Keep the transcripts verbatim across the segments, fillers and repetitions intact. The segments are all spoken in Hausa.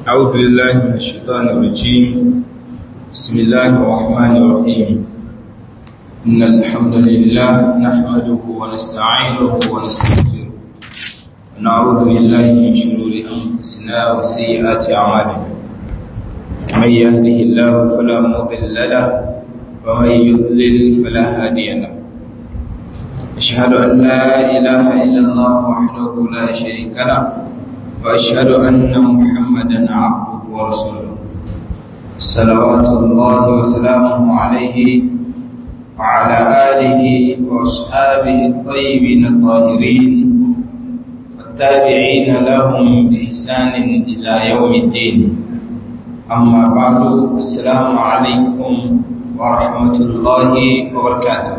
أعوذ بالله من الشيطان الرجيم. بسم الله الرحمن الرحيم. إن الحمد لله نحمده ونستعينه ونستغفره ونعوذ بالله من شرور أنفسنا وسيئات أعمالنا. من يهده الله فلا مضل له ومن يضلل فلا هادي له. أشهد أن لا إله إلا الله وحده لا شريك له وأشهد أن محمدا عبده ورسوله صلوات الله وسلامه عليه وعلى آله وأصحابه الطيبين الطاهرين والتابعين لهم بإحسان إلى يوم الدين. أما بعد، السلام عليكم ورحمة الله وبركاته.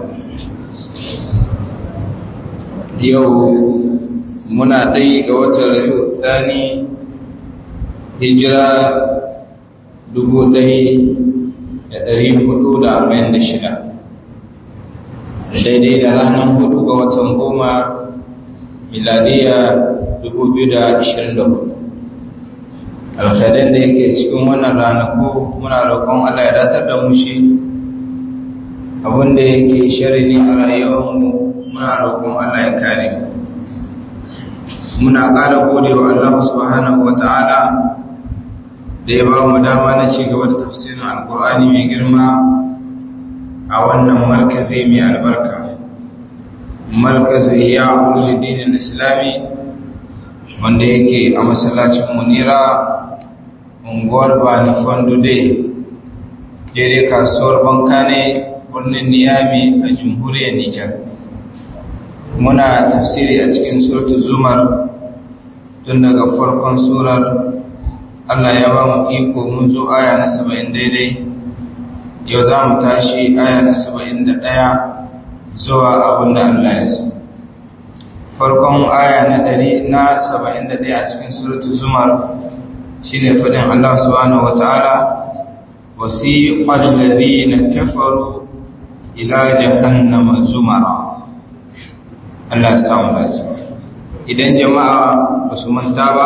يوم muna ɗai ga watan rabi'u tsani hijira dubu ɗaya da ɗari hudu da arba'in da shida daidai da ranar hudu ga watan goma miladiya dubu biyu da ashirin da hudu. Alkhairin da yake cikin wannan ranaku muna roƙon Allah ya datar da mu shi, abinda yake shari ne a rayuwarmu muna roƙon Allah ya kare mu. Muna ƙara gode wa Allah subhanahu wa ta'ala da ya ba mu dama na ci gaba da tafsirin Alƙur'ani mai girma a wannan markazi mai albarka, markazu Ihya Ulumuddin Islami, wanda yake a masallacin Munira, unguwar Bani Fondude, daidai kasuwar Bankane, birnin Niyami a jamhuriyar Nijar. Muna tafsiri a cikin suratul Zumar tun daga farkon surar. Allah ya ba mu iko mun zo aya na saba'in daidai. Yau za mu tashi aya na saba'in da ɗaya zuwa abin da Allah ya so. Farkon aya na ɗari na saba'in da ɗaya a cikin suratul Zumar shine faɗin Allah subhanahu wata'ala, wasiqal ladina kafaru ila jahannama zumara. Allah ya samu lafiya. Idan jama'a ba su manta ba,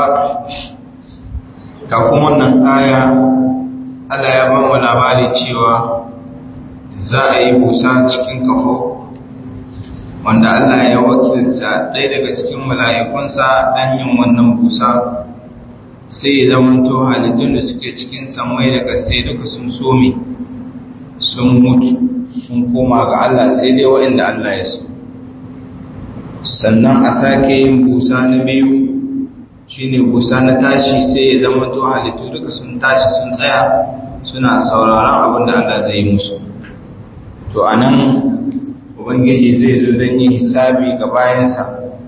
kafin wannan aya Allah ya ba mu labari cewa za a yi busa cikin kafo, wanda Allah ya wakilta ɗaya daga cikin mala'ikunsa dan yin wannan busa, sai ya zamanto halittun da suke cikin samai da ƙasai duka sun some, sun mutu, sun koma ga Allah, sai dai waɗanda Allah ya so. Sannan a sake yin busa na biyu, shine busa na tashi, sai ya zama to halittu duka sun tashi sun tsaya suna sauraron abin da Allah zai yi musu. To anan ubangiji zai zo don yin hisabi ga bayansa.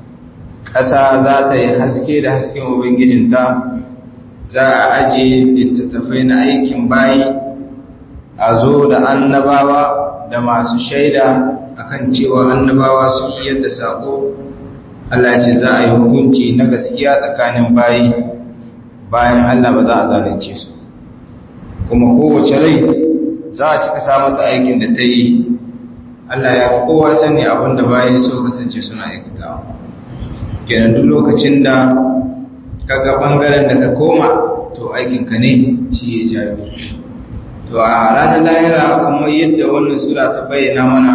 Ƙasa za ta yi haske da hasken ubangijinta, za a ajiye littattafai na aikin bayi, a zo da annabawa da masu shaida akan cewa annabawa sun yi yadda sako. Allah ce za a yi hukunci na gaskiya tsakanin bayi, bayan Allah ba za a zalunce su, kuma kowace rai za a cika samu ta aikin da ta yi. Allah ya kowa sani abin da bayi so kasance suna aikatawa. Kenan duk lokacin da kaga bangaren da ka koma, to aikinka ne shi ya jawo. To a ranar lahira, kamar yadda wannan sura ta bayyana mana,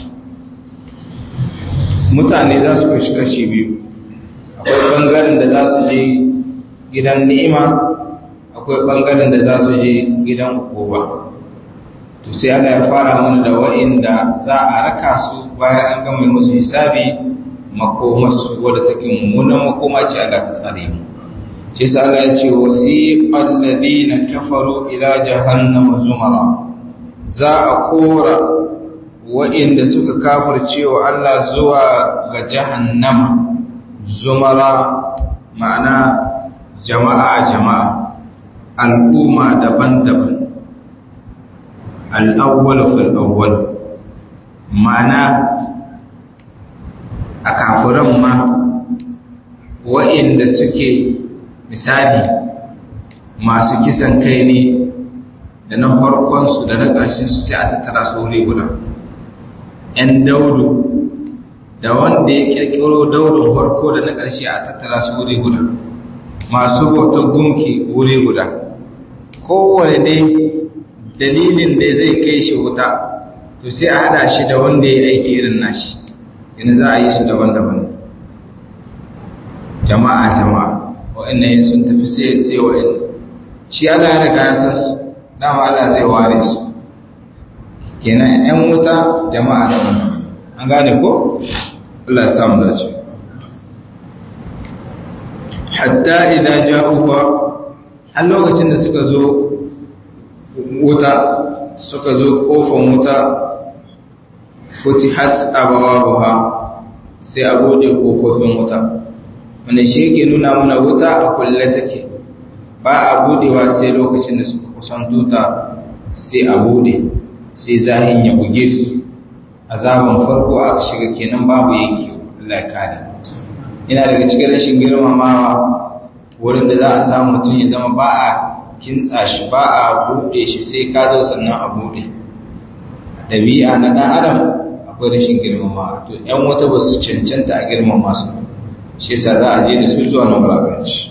mutane za su kashi kashi biyu. Akwai ɓangaren da za su je gidan ni'ima, akwai ɓangaren da za su je gidan hukuma. To sai Allah ya fara mana da wa'inda za a raka su bayan an gama musu hisabi, makomarsu wadda take mummunan makoma ce. Allah ka tsare mu. Shi sa Allah ya ce, wasiqal ladina kafaru ila jahannama zumara. Za a kora wa'inda suka kafirce wa Allah zuwa ga jahannama zumara, ma'ana jama'a jama'a, al'umma daban-daban. Al'awwal fil awwal, ma'ana a kafiran ma wa'inda suke misali masu kisan kai ne, da na farkonsu da na ƙarshensu sai a tattara su wuri guda. ‘Yan daudu da wanda ya ƙirƙiro daudun farko da na ƙarshe a tattara su wuri guda. masu bautar gunki wuri guda kowane dai dalilin da zai kai shi wuta to sai a hada shi da wanda ya aiki irin nashi yana za a yi su daban-daban jama'a jama'a wa'annan yin sun tafi sai sai wa'in shi Allah ya riga ya san su dama Allah zai ware su kenan yan wuta jama'a daban an gane ko Allah ya samu dace hatta idan ja'uka a lokacin da suka zo wuta suka zo kofar wuta futihat abawabuha sai a bude kofofin wuta wanda shi yake nuna mana wuta a kulle take ba a budewa sai lokacin da suka kusanto ta sai a bude sai zahin ya buge su azaban farko aka shiga kenan babu yanke Allah ya kare ina daga cikin rashin girmamawa wurin da za a samu mutum ya zama ba a kintsa shi ba a buɗe shi sai ka zo sannan a buɗe ɗabi'a na ɗan adam akwai rashin girmamawa to ‘yan wata ba su cancanta a girmama su shi yasa za a je da su zuwa na wulaganci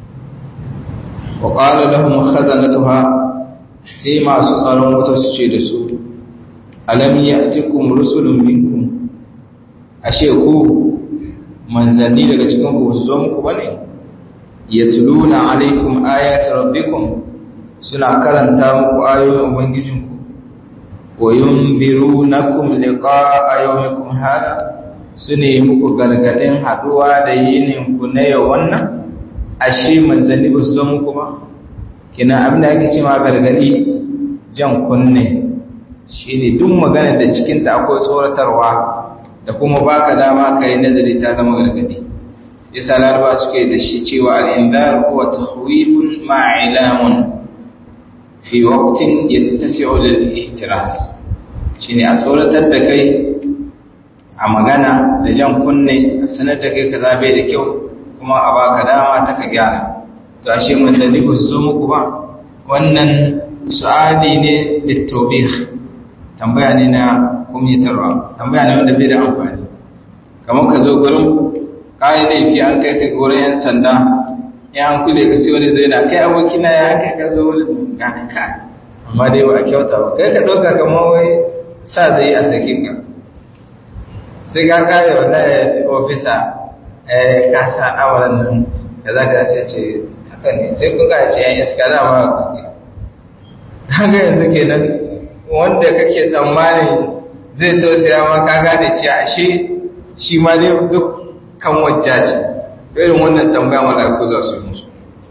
wa ƙwaro lahum khazanatuha sai masu tsaron wuta su ce da su alam ya'tikum rusulun minkum ashe ku manzanni daga cikin ku su zo muku bane yatluna alaikum ayati rabbikum suna karanta muku ayoyin ubangijinku wa yunzirunakum liqa'a yawmikum hada sune muku gargadin haduwa da yinin ku na yau wannan ashe manzanni ba su zo muku ba kina abin da ake cewa gargadi jan kunne shine duk magana da cikin ta akwai tsoratarwa da kuma baka dama kai nazari ta zama gargadi yasa laraba suke da shi cewa al-indar huwa takhwifun ma'ilamun fi waqtin yattasi'u lil-ihtiras shine a tsoratar da kai a magana da jan kunne a sanar da kai kaza bai da kyau kuma a baka dama ta ka gyara to ashe mun da ku zo muku ba wannan su'ali ne litawbih tambaya ne na kumyatarwa tambaya ne wanda bai da amfani kamar ka zo gurin kayi laifi an kai ka gurin yan sanda ya an kule ka sai wani zai na kai abokina ya kai ka zo wani gani ka amma dai ba a kyauta ba kai ka ɗauka kamar wai sa zai a sakin ka sai ka kare wallahi ofisa ka sa awalan nan da za ka sai ce haka ne sai kun ka ce yan iska za ma ka haka yanzu kenan wanda kake tsammani zai tausaya ma ka gane ce ashe shi ma dai duk kan wajja ce irin wannan tambaya mala'iku za su yi musu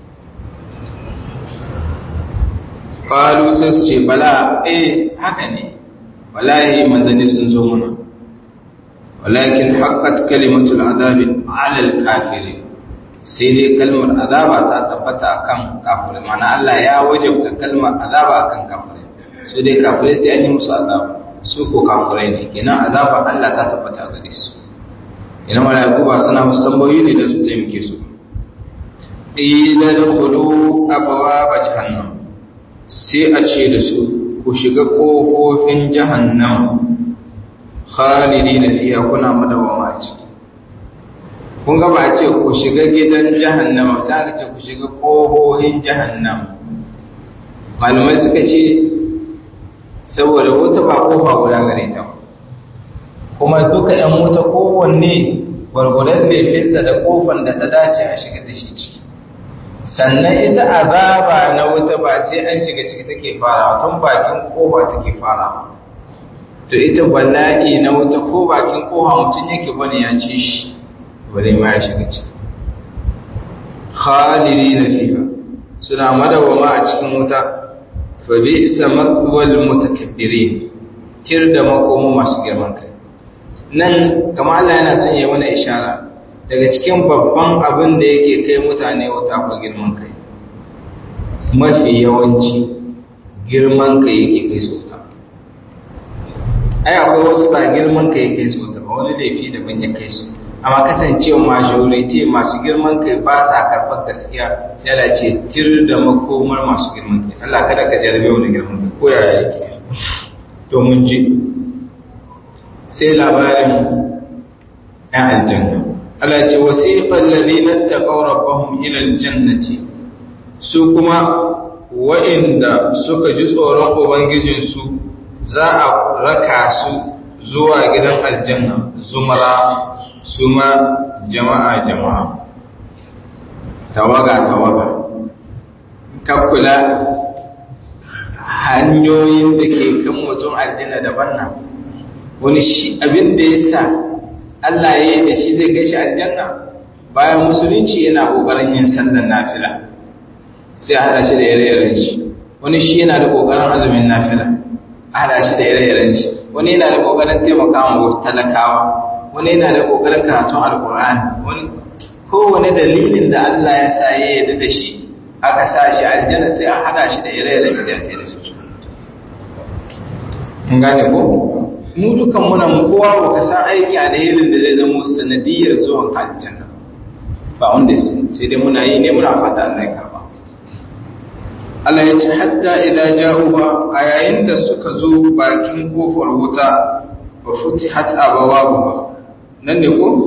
qalu sai su ce bala eh haka ne wallahi manzanni sun zo mana walakin haqqat kalimatul azabi 'ala al-kafirin sai dai kalmar azaba ta tabbata akan kafirai mana Allah ya wajabta kalmar azaba akan kafirai su dai kafirai sai an yi musu azaba su ko kafirai ne kenan azaba Allah ta tabbata gare su ina malaiku ba suna musu tambayoyi ne da su taimake su ila dkhulu abwaab jahannam sai a ce da su ku shiga kofofin jahannam khalidina fiha kuna madawama a ciki kun ga ba a ce ku shiga gidan jahannama sai aka ce ku shiga kofofin jahannam malumai suka ce saboda wata ba kofa guda gare ta kuma duka ‘yan wuta kowanne gwargwadon laifinsa da kofan da ta dace a shiga da shi ciki sannan ita azaba na wuta ba sai an shiga ciki take farawa tun bakin kofa take farawa to ita bala'i na wuta ko bakin kofa mutum yake bane ya ce shi bare ma ya shiga ciki khalidina fiha suna madawama a cikin wuta fa bi'sa mathwal mutakabbirin tir da makomo masu girman kai nan kamar Allah yana son ya mana ishara daga cikin babban abin da yake kai mutane wuta ko girman kai mafi yawanci girman kai yake kai su wuta ai akwai wasu ba girman kai yake su wuta ba wani laifi daban ya kai su amma kasancewa majority masu girman kai ba sa karɓar gaskiya sai Allah ce tir da makomar masu girman kai Allah kada ka jarabe wani girman kai ko yaya yake to mun ji sai labarin ‘yan aljanna Allah ce wasiqal ladina taqaw rabbahum ila aljannati, su kuma wa'inda suka ji tsoron ubangijinsu za a raka su zuwa gidan aljanna zumara, suma jama'a jama'a, tawaga tawaga. Kakkula hanyoyin da ke kan mutum aljanna daban na, wani shi abin da ya sa Allah ya yi da shi zai kai shi aljanna bayan musulunci yana ƙoƙarin yin sallar nafila sai a haɗa shi da ire-iren shi. Wani shi yana da ƙoƙarin azumin nafila a haɗa shi da ire-iren shi. Wani yana da ƙoƙarin taimakawa wa talakawa, wani yana da ƙoƙarin karatun alƙur'ani, wani kowane dalilin da Allah ya sa ya yarda da shi aka sa shi aljanna sai a haɗa shi da ire-iren shi sai a tsaye da su. Kun gane ko? Mu dukan muna mu kowa ba ka san aiki a da irin da zai zama sanadiyar zuwan ka aljanna ba wanda ya sani, sai dai muna yi ne muna fata Allah ya karba. Allah ya ce hatta idan ja'uha, a yayin da suka zo bakin kofar wuta wa futihat abawabuha, nan ne ko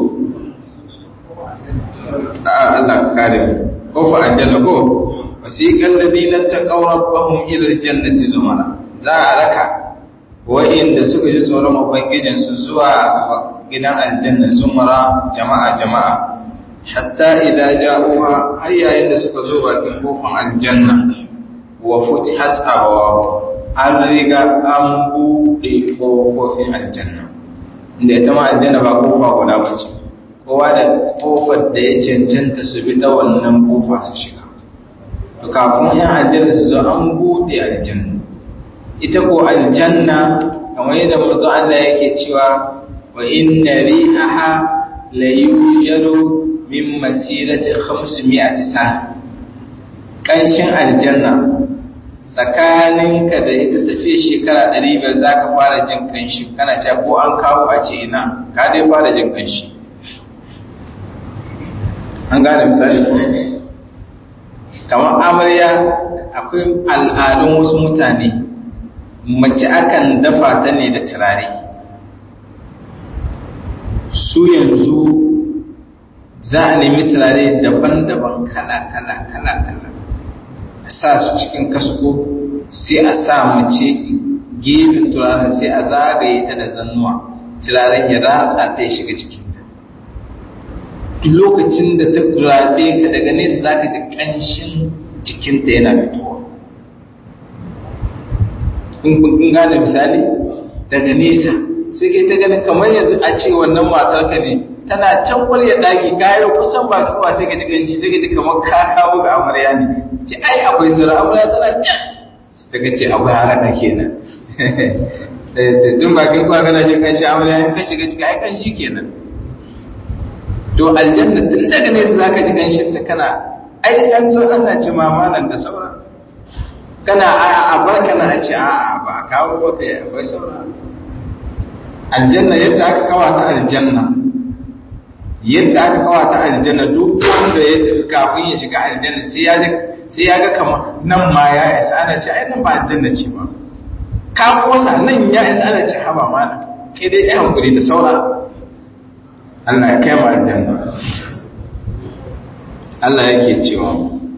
Allah kare mu, kofar aljanna ko wasiqal ladina taqaw rabbahum ila aljannati zumara, za a raka wa'inda suka ji tsoron ubangijinsu zuwa gidan aljanna zumara jama'a jama'a, hatta idan ja'uha, har yayin da suka zo bakin kofar aljanna wa futihat abwaab, an riga an buɗe kofofin aljanna, inda ita ma aljanna ba kofa guda ba ce, kowa da kofar da ya cancanta su bi ta wannan kofa su shiga. To kafin yan aljanna su zo an buɗe aljanna. Ita ko aljanna kamar yadda manzo Allah yake cewa wa inna rihaha la yujadu min masirati khamsimi'ati sana. Kanshin aljanna tsakaninka da ita tafiye shekara ɗari biyar za ka fara jin kanshi, kana cewa ko an kawo a ce ina ka dai fara jin kanshi. An gane misali ko? Kamar amarya akwai al'adun wasu mutane, mace akan dafa ta ne da turare. Su yanzu za a nemi turare daban-daban kala-kala kala-kala, a sa su cikin kasko, sai a sa mace gefen turaren sai a zagaye ta da zannuwa, turaren ya ratsa ta ya shiga cikinta. Duk lokacin da ta kurabe ka daga nesa za ka ji ƙanshin jikinta yana fitowa. In kun gane misali daga nesa sai kai ta ganin kamar yanzu a ce wannan matar ka ne tana can kwalya daki kayo kusan ba ka sai ka ji ganshi sai ka ji kamar ka kawo ga amarya ne, ce ai akwai sura amarya tana can daga ce akwai haraka kenan. Tun ba kai kuwa kana jin kanshi amarya in ka shiga cika ai kanshi kenan. To aljanna tun daga nesa za ka ji ganshin ta kana ai an zo ana ce mama nan da sauran, kana a barka na ce a ba kawo ba kai akwai saura. Aljanna yadda aka kawata aljanna, yadda aka kawata aljanna duk wanda ya tafi kafin ya shiga aljanna sai ya sai ya ga kamar nan ma ya isa, ana ce ai nan ba aljanna ce ba, ka kosa nan ya isa, ana ce haba mana kai dai ya hankuri da saura. Allah ya kai mu aljanna. Allah yake cewa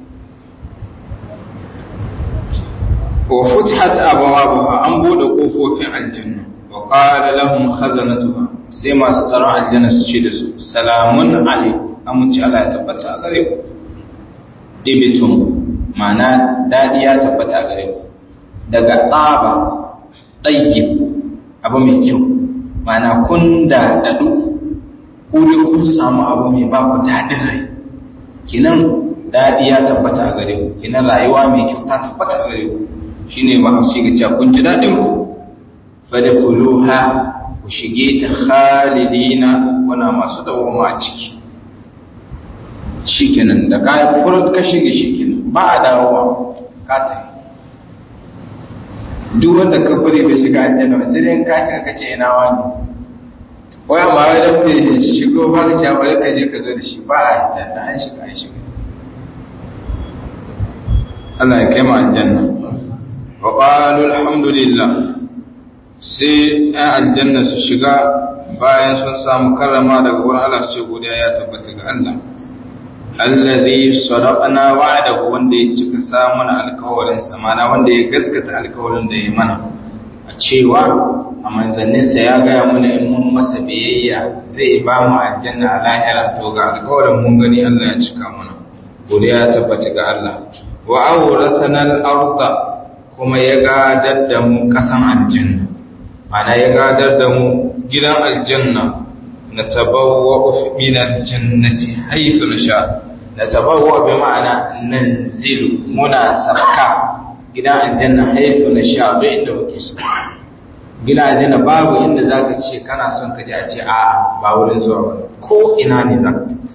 wa futihat abwabuha, an bude kofofin aljanna, wa qala lahum khazanatuha, sai masu tsaron aljanna su ce da su salamun alaikum, amince Allah ya tabbata a gare ku. Dibitum, ma'ana dadi ya tabbata a gare ku, daga tsaba tayyib, abu mai kyau, ma'ana kun da dadu ku ne kun samu abu mai ba ku dadin rai, kinan dadi ya tabbata a gare ku, kinan rayuwa mai kyau ta tabbata a gare ku. Shine ba su ga cewa kun ji dadin ku, fadkhuluha, ku shige ta khalidina, wana masu dawoma a ciki. Shikenan da ka furut ka shige shikenan ba a dawowa ka ta. Duk wanda ka bari bai shiga aljanna ba sai dai ka shiga kace ina wani, wai amma wai dan bai shigo ba ka ce bari ka je ka zo da shi, ba a da an shiga an shiga. Allah ya kai mu aljanna. wa qalu alhamdulillah, sai ɗan aljanna su shiga bayan sun samu karrama daga wurin Allah su ce godiya ya tabbata ga Allah allazi sadaqana wa'adahu, wanda ya cika sa mana alƙawarin sa, mana wanda ya gaskata alƙawarin da ya mana a cewa a manzanninsa ya gaya mana in mun masa biyayya zai ba mu aljanna a lahira. To ga alƙawarin mun gani Allah ya cika mana, godiya ya tabbata ga Allah. Wa awrathana al-ardha, kuma ya gadar da mu kasan aljanna, mana ya gadar da mu gidan aljanna. natabawwa min aljannati haythu nasha, natabawwa bi ma'ana nanzilu, muna sabka gidan aljanna haythu nasha, duk inda muke so. Gidan aljanna babu inda zaka ce kana son ka je a ce a'a ba wurin zuwa ba, ko ina ne zaka tafi,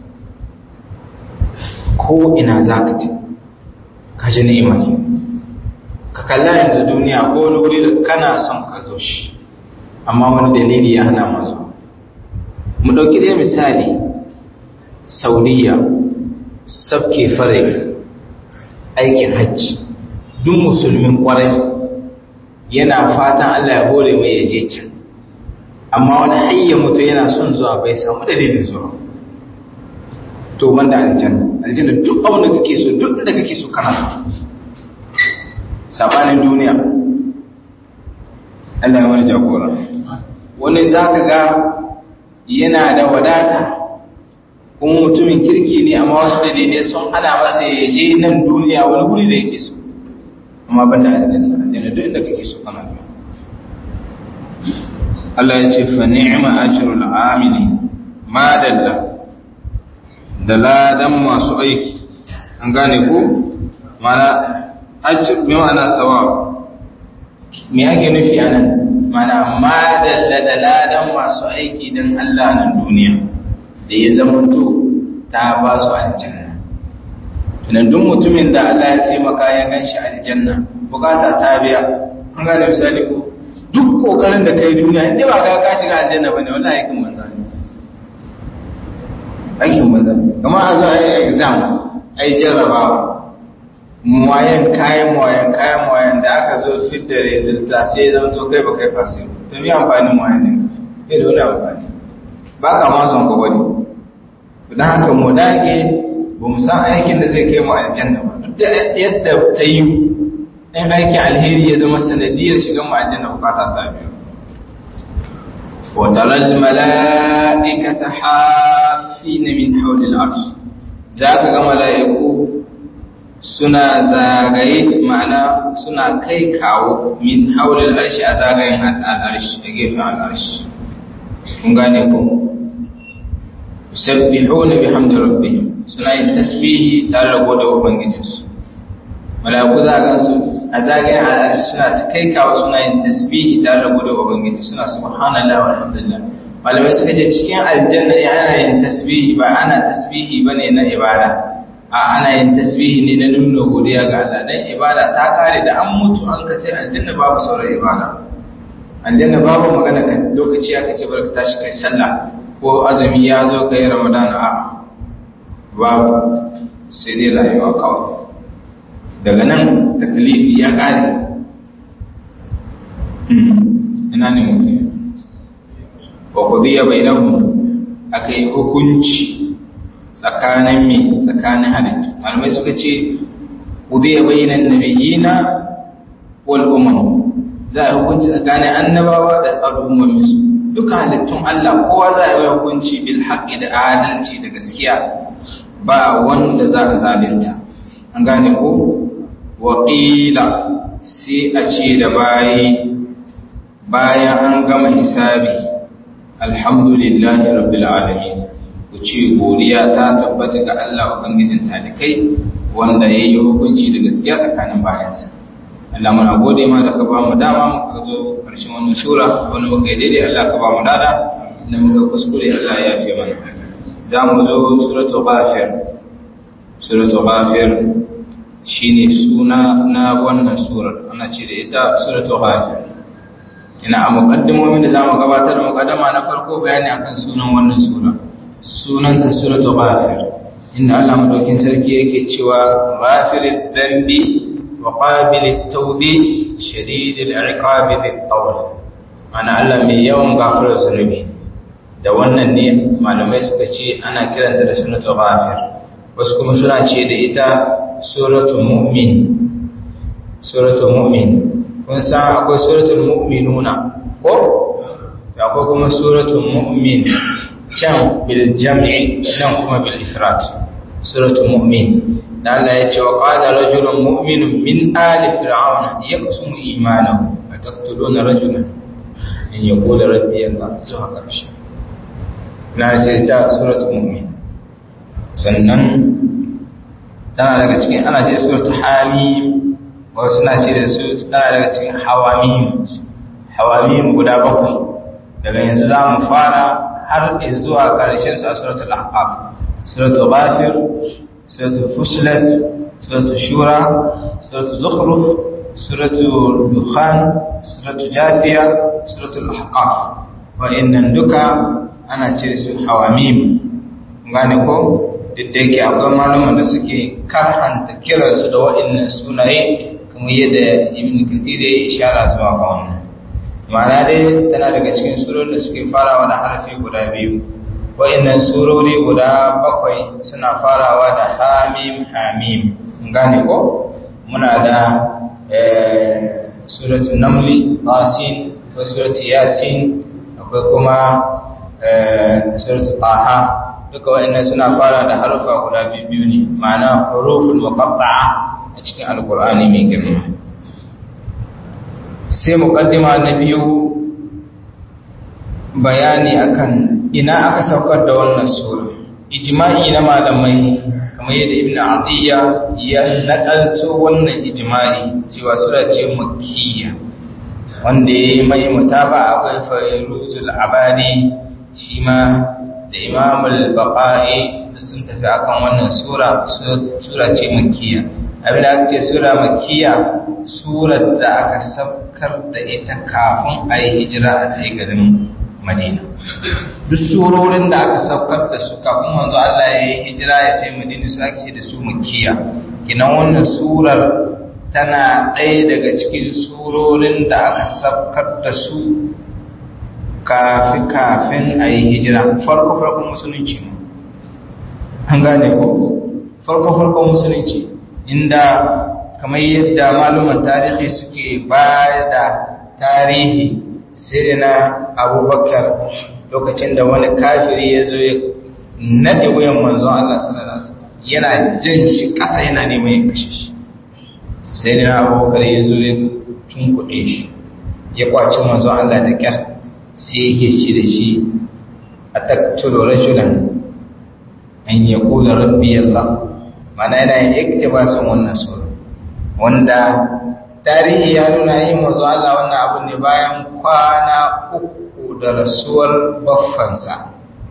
ko ina zaka tafi. Ka ji ni'ima ke, ka kalla yanzu duniya ko wani wuri da kana son ka zo shi, amma wani dalili ya hana ma zuwa. Mu ɗauki dai misali Saudiya, sabke fare aikin hajji, duk musulmin kwarai yana fatan Allah ya hore mai ya je can, amma wani hayya mutu yana son zuwa bai samu dalilin zuwa. To wanda aljanna, aljanna duk abin da kake so, duk da kake so kana sabanin duniya. Allah ya wani jagora. Wani zaka ga yana da wadata kuma mutumin kirki ne, amma wasu dalilai sun hana masa ya je nan duniya wani guri da yake so, amma ban da aljanna. Aljanna duk inda kake so kana zuwa. Allah ya ce fa ni'ma ajrul amili, ma dalla da ladan masu aiki. An gane ko? Mana ajr bi ma'ana thawab. Me yake nufi anan? Mana ma dalla da ladan masu aiki don Allah nan duniya da ya zamanto ta ba su aljanna. Tunan duk mutumin da Allah ya taimaka ya gan shi aljanna, bukata ta biya. An gane misali ko? Duk kokarin da kai duniya, inda ba ka ka shiga aljanna bane, wallahi aikin banza ne. Aikin banza. Kamar a zo a yi exam, a yi jarrabawa. Muwayen kayan muwayen kayan muwayen da aka zo fit da resulta sai ya zama to kai ba kai fasi, to mi amfanin muwayen ɗinka bai da wani amfani, ba ka ma son ka wani. Don haka mu dage, ba mu san aikin da zai kai mu aljanna ba, duk da yadda ta yi in aikin alheri ya zama sanadiyar shigan mu aljanna bukata ta biyu. wa taral mala'ikata hafina min hawlil arsh, za ka ga mala'iku suna zagaye, ma'ana suna kai kawo min haulil arshi, a zagayen al'arshi, a gefen al'arshi. Kun gane ko? Yusabbihuna bihamdi rabbihim, suna yin tasbihi tare da gode wa ubangijinsu. Mala'iku za ga su a zagayen al'arshi suna ta kai kawo, suna yin tasbihi tare da gode wa ubangiji, suna subhanallahi walhamdulillah. Malamai suka ce cikin aljanna ya ana yin tasbihi, ba ana tasbihi bane na ibada, a ana yin tasbihi ne na nuna godiya ga Allah. Dan ibada ta kare da an mutu an kace aljanna babu sauran ibada. Aljanna babu magana ka lokaci aka ce barka tashi kai sallah ko azumi ya zo kai Ramadan, a babu, sai dai rayuwa kawai. Daga nan taklifi ya kare. Ina ne muke? Wa qudiya bainahum, akai hukunci tsakanin mi tsakanin halittu. Malamai suka ce qudiya bainan nabiyina wal umam, za a hukunci tsakanin annabawa da al'ummomin su. Duka halittun Allah kowa za a yi hukunci bil haqqi da adalci da gaskiya, ba wanda za a zalunta. An gane ko? Wa qila, sai a ce da bayi bayan an gama hisabi, alhamdulillahi rabbil alamin, ku ce godiya ta tabbata ga Allah ubangijin talikai wanda yayi hukunci da gaskiya tsakanin bayansa. Allah muna gode ma da ka ba mu dama muka zo karshen wannan sura, wanda muka yi daidai Allah ka ba mu dada, da muka kuskure Allah ya yafe mana. Za mu zo suratul Ghafir. Suratul Ghafir shine suna na wannan surar, ana ce da ita suratul Ghafir. Ina a muqaddimomin da zamu gabatar, muqaddama na farko bayani akan sunan wannan sura. Sunanta suratul Ghafir, inda Allah madaukin sarki yake cewa ghafiriz dhanbi wa qabilit tawbi shadidil iqabi bit tawl. Ana Allah mai yawan gafarar zunubi da wannan ne malamai suka ce ana kiranta da suratul ghafir, wasu kuma suna ce da ita suratul mu'min. Suratul mu'min kun san akwai suratul mu'minuna ko akwai kuma suratul mu'min, can bil jam'i can kuma bil ifrat. Suratul mu'min da Allah ya ce wa qala rajulun mu'minun min ali fir'auna yaktumu imanahu ataqtuluna rajulan in yaqulu rabbi Allah zuwa karshe. Na ce ta suratul mu'min. Sannan tana daga cikin ana ce suratul hamim, wasu na ce da su tana daga cikin hawamim. Hawamim guda bakwai daga yanzu za mu fara har zuwa ƙarshen sa suratul ahqaf, suratul ghafir, suratul fusilat, suratul shura, suratul zukhruf, suratul dukhan, suratul jafiya, suratul ahqaf. Wa'annan duka ana ce su hawamim. Gane ko duk da yake akwai malaman da suke karhanta kiransu da wa'annan sunaye kamar yadda Ibn Kathir ya ishara zuwa ga wannan. Ma'ana dai tana daga cikin surorin da suke farawa da harfi guda biyu. Wa'annan surori guda bakwai suna farawa da hamim hamim. Gane ko muna da eh suratul naml, tasin, akwai suratul yasin, akwai kuma eh suratul taha. Duka wa'annan suna fara da harufa guda biyu ne, ma'ana huruful muqatta'a a cikin alqur'ani mai girma. Sai muqaddima na biyu, bayani akan ina aka saukar da wannan sura. Ijma'i na malamai kamar yadda Ibn Atiyya ya nakalto wannan ijma'i cewa sura ce makkiyya, wanda yayi mai mutaba akwai Fairuzul Abadi shi ma da Imam al-Baqai sun tafi akan wannan sura. Sura ce makkiyya. Abin da ake sura makkiyya, surar da aka saukar da ita kafin a yi hijira a kai garin Madina. Duk surorin da aka saukar da su kafin manzo Allah ya yi hijira ya kai Madina su ake da su makkiyya. Kinan wannan surar tana ɗaya daga cikin surorin da aka saukar da su kafin kafin a yi hijira, farko farkon musulunci. An gane ko farko farkon musulunci, inda kamar yadda maluman tarihi suke bayar da tarihi, sai na Abubakar lokacin da wani kafiri ya zo ya nade wuyan manzon Allah sallallahu alaihi wasallam, yana jin shi ƙasa yana neman ya kashe shi. Sai na Abubakar ya zo ya tunkuɗe shi, ya kwaci manzon Allah da kyar, sai yake ci da shi a taktulu rajulan an ya kula rabbi Allah. Mana yana yin iktibasin wannan sura, wanda tarihi ya nuna yin manzo Allah wannan abu ne bayan kwana uku da rasuwar baffansa.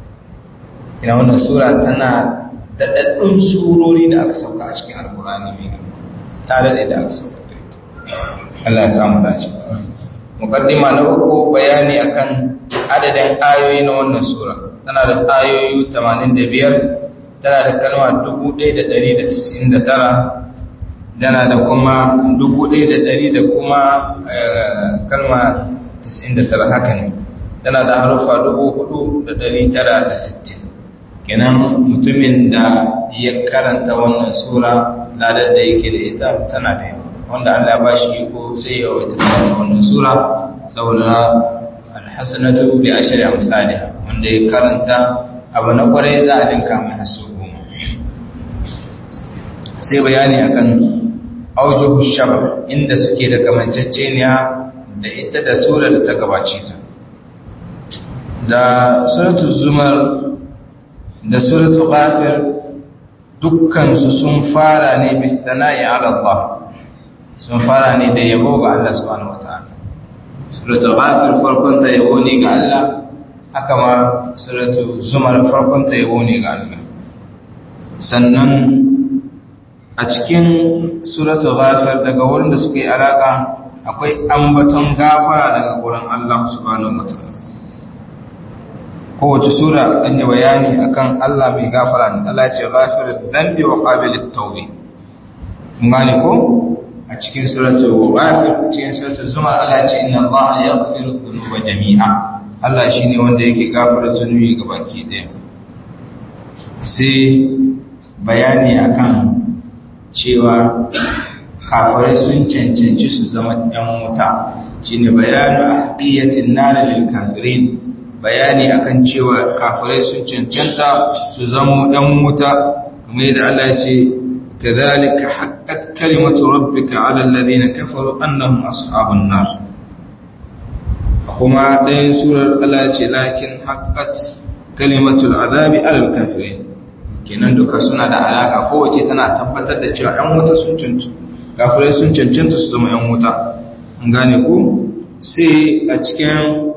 Ina wannan sura tana da daddun surori da aka sauka a cikin Alkur'ani mai girma, tare da aka sauka da ita. Allah ya samu dace. Mukaddima na uku, bayani akan adadin ayoyi na wannan sura. Tana da ayoyi tamanin da biyar, tana da kalma dubu ɗaya da ɗari da tisa'in da tara, tana da kuma dubu ɗaya da ɗari da kuma kalma tisa'in da tara, haka ne. Tana da harufa dubu hudu da ɗari tara da sittin. Kenan mutumin da ya karanta wannan sura, ladar da yake da ita tana da yawa. Wanda Allah ba shi iko sai ya wata karanta wannan sura, saboda alhasanatu bi ashri amsalha, wanda ya karanta abu na kware za a dinka mai hasu goma. Sai bayani akan aujuhu shabar, inda suke da kamanceceniya da ita da sura da ta gabace ta. Da suratul zumar da suratul ghafir dukkan su sun fara ne bi thana'i ala Allah, sun fara ne da yabo ga Allah subhanahu wataala. Suratul ghafir farkon ta yabo ne ga Allah, haka ma suratul zumar farkon ta yabo ne ga Allah. Sannan a cikin suratul ghafir daga wurin da suke alaka akwai ambaton gafara daga gurin Allah subhanahu wataala. Kowace sura an yi bayani akan Allah mai gafara ne. Allah ya ce ghafirud dhanbi wa qabilit tawbi. Mun gane ko a cikin suratul ghafir, cikin suratul zumar Allah ya ce inna Allah yaghfiru dhunuba jami'a. Allah shine wanda yake gafara zunubi gabaki daya. Sai bayani akan cewa kafirai sun cancanci su zama ɗan wuta, shine bayanu ahqiyatin nar lil kafirin, bayani akan cewa kafirai sun cancanta su zama ɗan wuta, kamar yadda Allah ya ce kadhalika haqqat kalimatu rabbika 'ala alladhina kafaru annahum ashabun nar. Kuma ɗayan surar Allah ya ce lakin haqqat kalimatul azabi 'ala al kafirin. Kenan duka suna da alaka, kowace tana tabbatar da cewa ‘yan wuta sun cancanta, kafirai sun cancanta su zama ‘yan wuta. An gane ku? Sai a cikin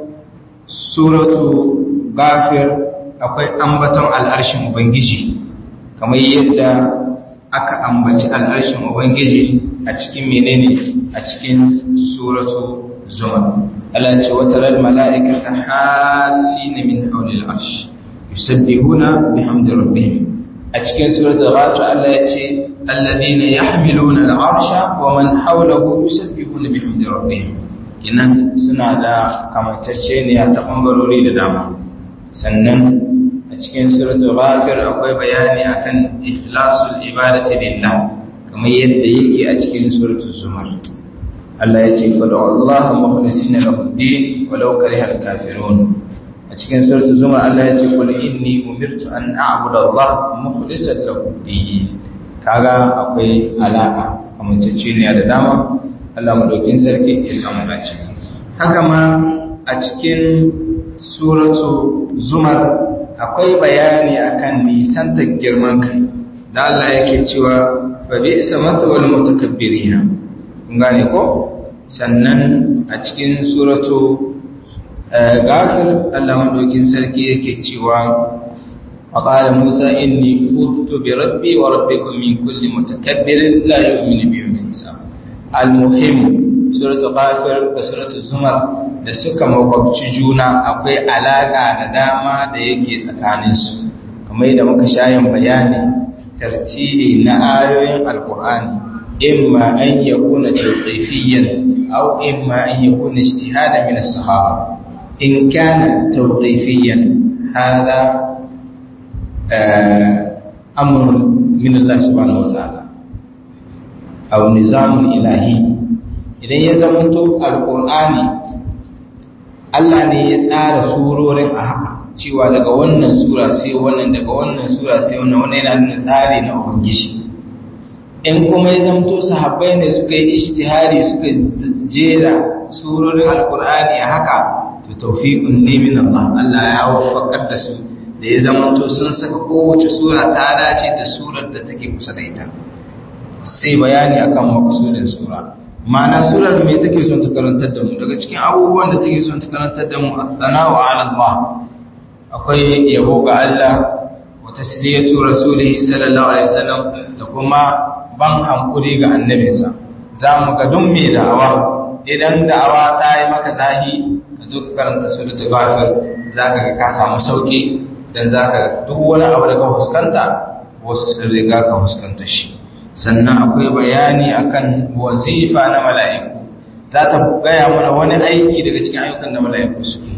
suratu Ghafir akwai ambaton al'arshin Ubangiji, kamar yadda aka ambaci al'arshin Ubangiji a cikin menene a cikin suratu Zumar. Allah ce wata ral mala'ikata hafina min haulil arsh yusabbihuna bihamdi rabbihim. A cikin suratul Ghafir Allah ya ce alladhina yahmiluna al-arsha wa man hawlahu yusabbihuna bihamdi rabbihim. Kinan suna da kamanceceniya ta bangarori da dama. Sannan a cikin suratul Ghafir akwai bayani akan ikhlasul ibadati lillah kamar yadda yake a cikin suratul Zumar. Allah ya ce fad'u Allah mukhlisina lahu ad-din walau kariha al-kafirun. A cikin suratul Zumar Allah ya ce qul inni umirtu an a'budu Allah mukhlishan lahu ad-din. Kaga akwai alaka kamanceceniya da dama. Allah madaukin sarki ya samu dace. Haka ma a cikin suratul Zumar akwai bayani akan nisantar girman kai da Allah yake cewa fa bi'sa mathwal mutakabbirin. Kun gane ko? Sannan a cikin suratu Ghafir Allah madaukin sarki yake cewa faqala Musa inni kuntu bi rabbi wa rabbikum min kulli mutakabbirin la yu'minu bi yawmil hisab. Al-muhim suratu Ghafir da suratu Zumar da suka makwabci juna akwai alaka da dama da yake tsakaninsu, kamar yadda muka shayin bayani tartibi na ayoyin alkur'ani imma an yakuna tawqifiyyan aw imma an yakuna ijtihadan min as-sahaba. In kana tawqifiyyan hada amr min Allah subhanahu wa ta'ala aw nizam ilahi. Idan ya zamanto alkur'ani Allah ne ya tsara surorin a haka, cewa daga wannan sura sai wannan, daga wannan sura sai wannan, wannan yana nuna tsari na Ubangiji. In kuma ya zamto sahabbai ne suka yi ijtihadi suka jera surorin Alkur'ani a haka, to tawfiqun ne min Allah. Allah ya waffaqar da su da ya zamanto sun saka kowace sura ta dace da surar da take kusa da ita. Sai bayani akan maksudin sura. Ma'ana surar me take son ta karantar da mu? Daga cikin abubuwan da take son ta karantar da mu as-sana'u 'ala Allah, akwai yabo ga Allah wa tasliyatu rasulihi sallallahu alaihi wasallam da kuma ban hankuri ga annabinsa. Zamu ga duk mai da'awa idan da'awa ta yi maka zahi ka zo ka karanta suratul Ghafir, zaka ga ka samu sauki, dan zaka ga duk wani abu da ka fuskanta wasu sun riga ka fuskanta shi. Sannan akwai bayani akan wazifa na mala'iku, za ta gaya mana wani aiki daga cikin ayyukan da mala'iku suke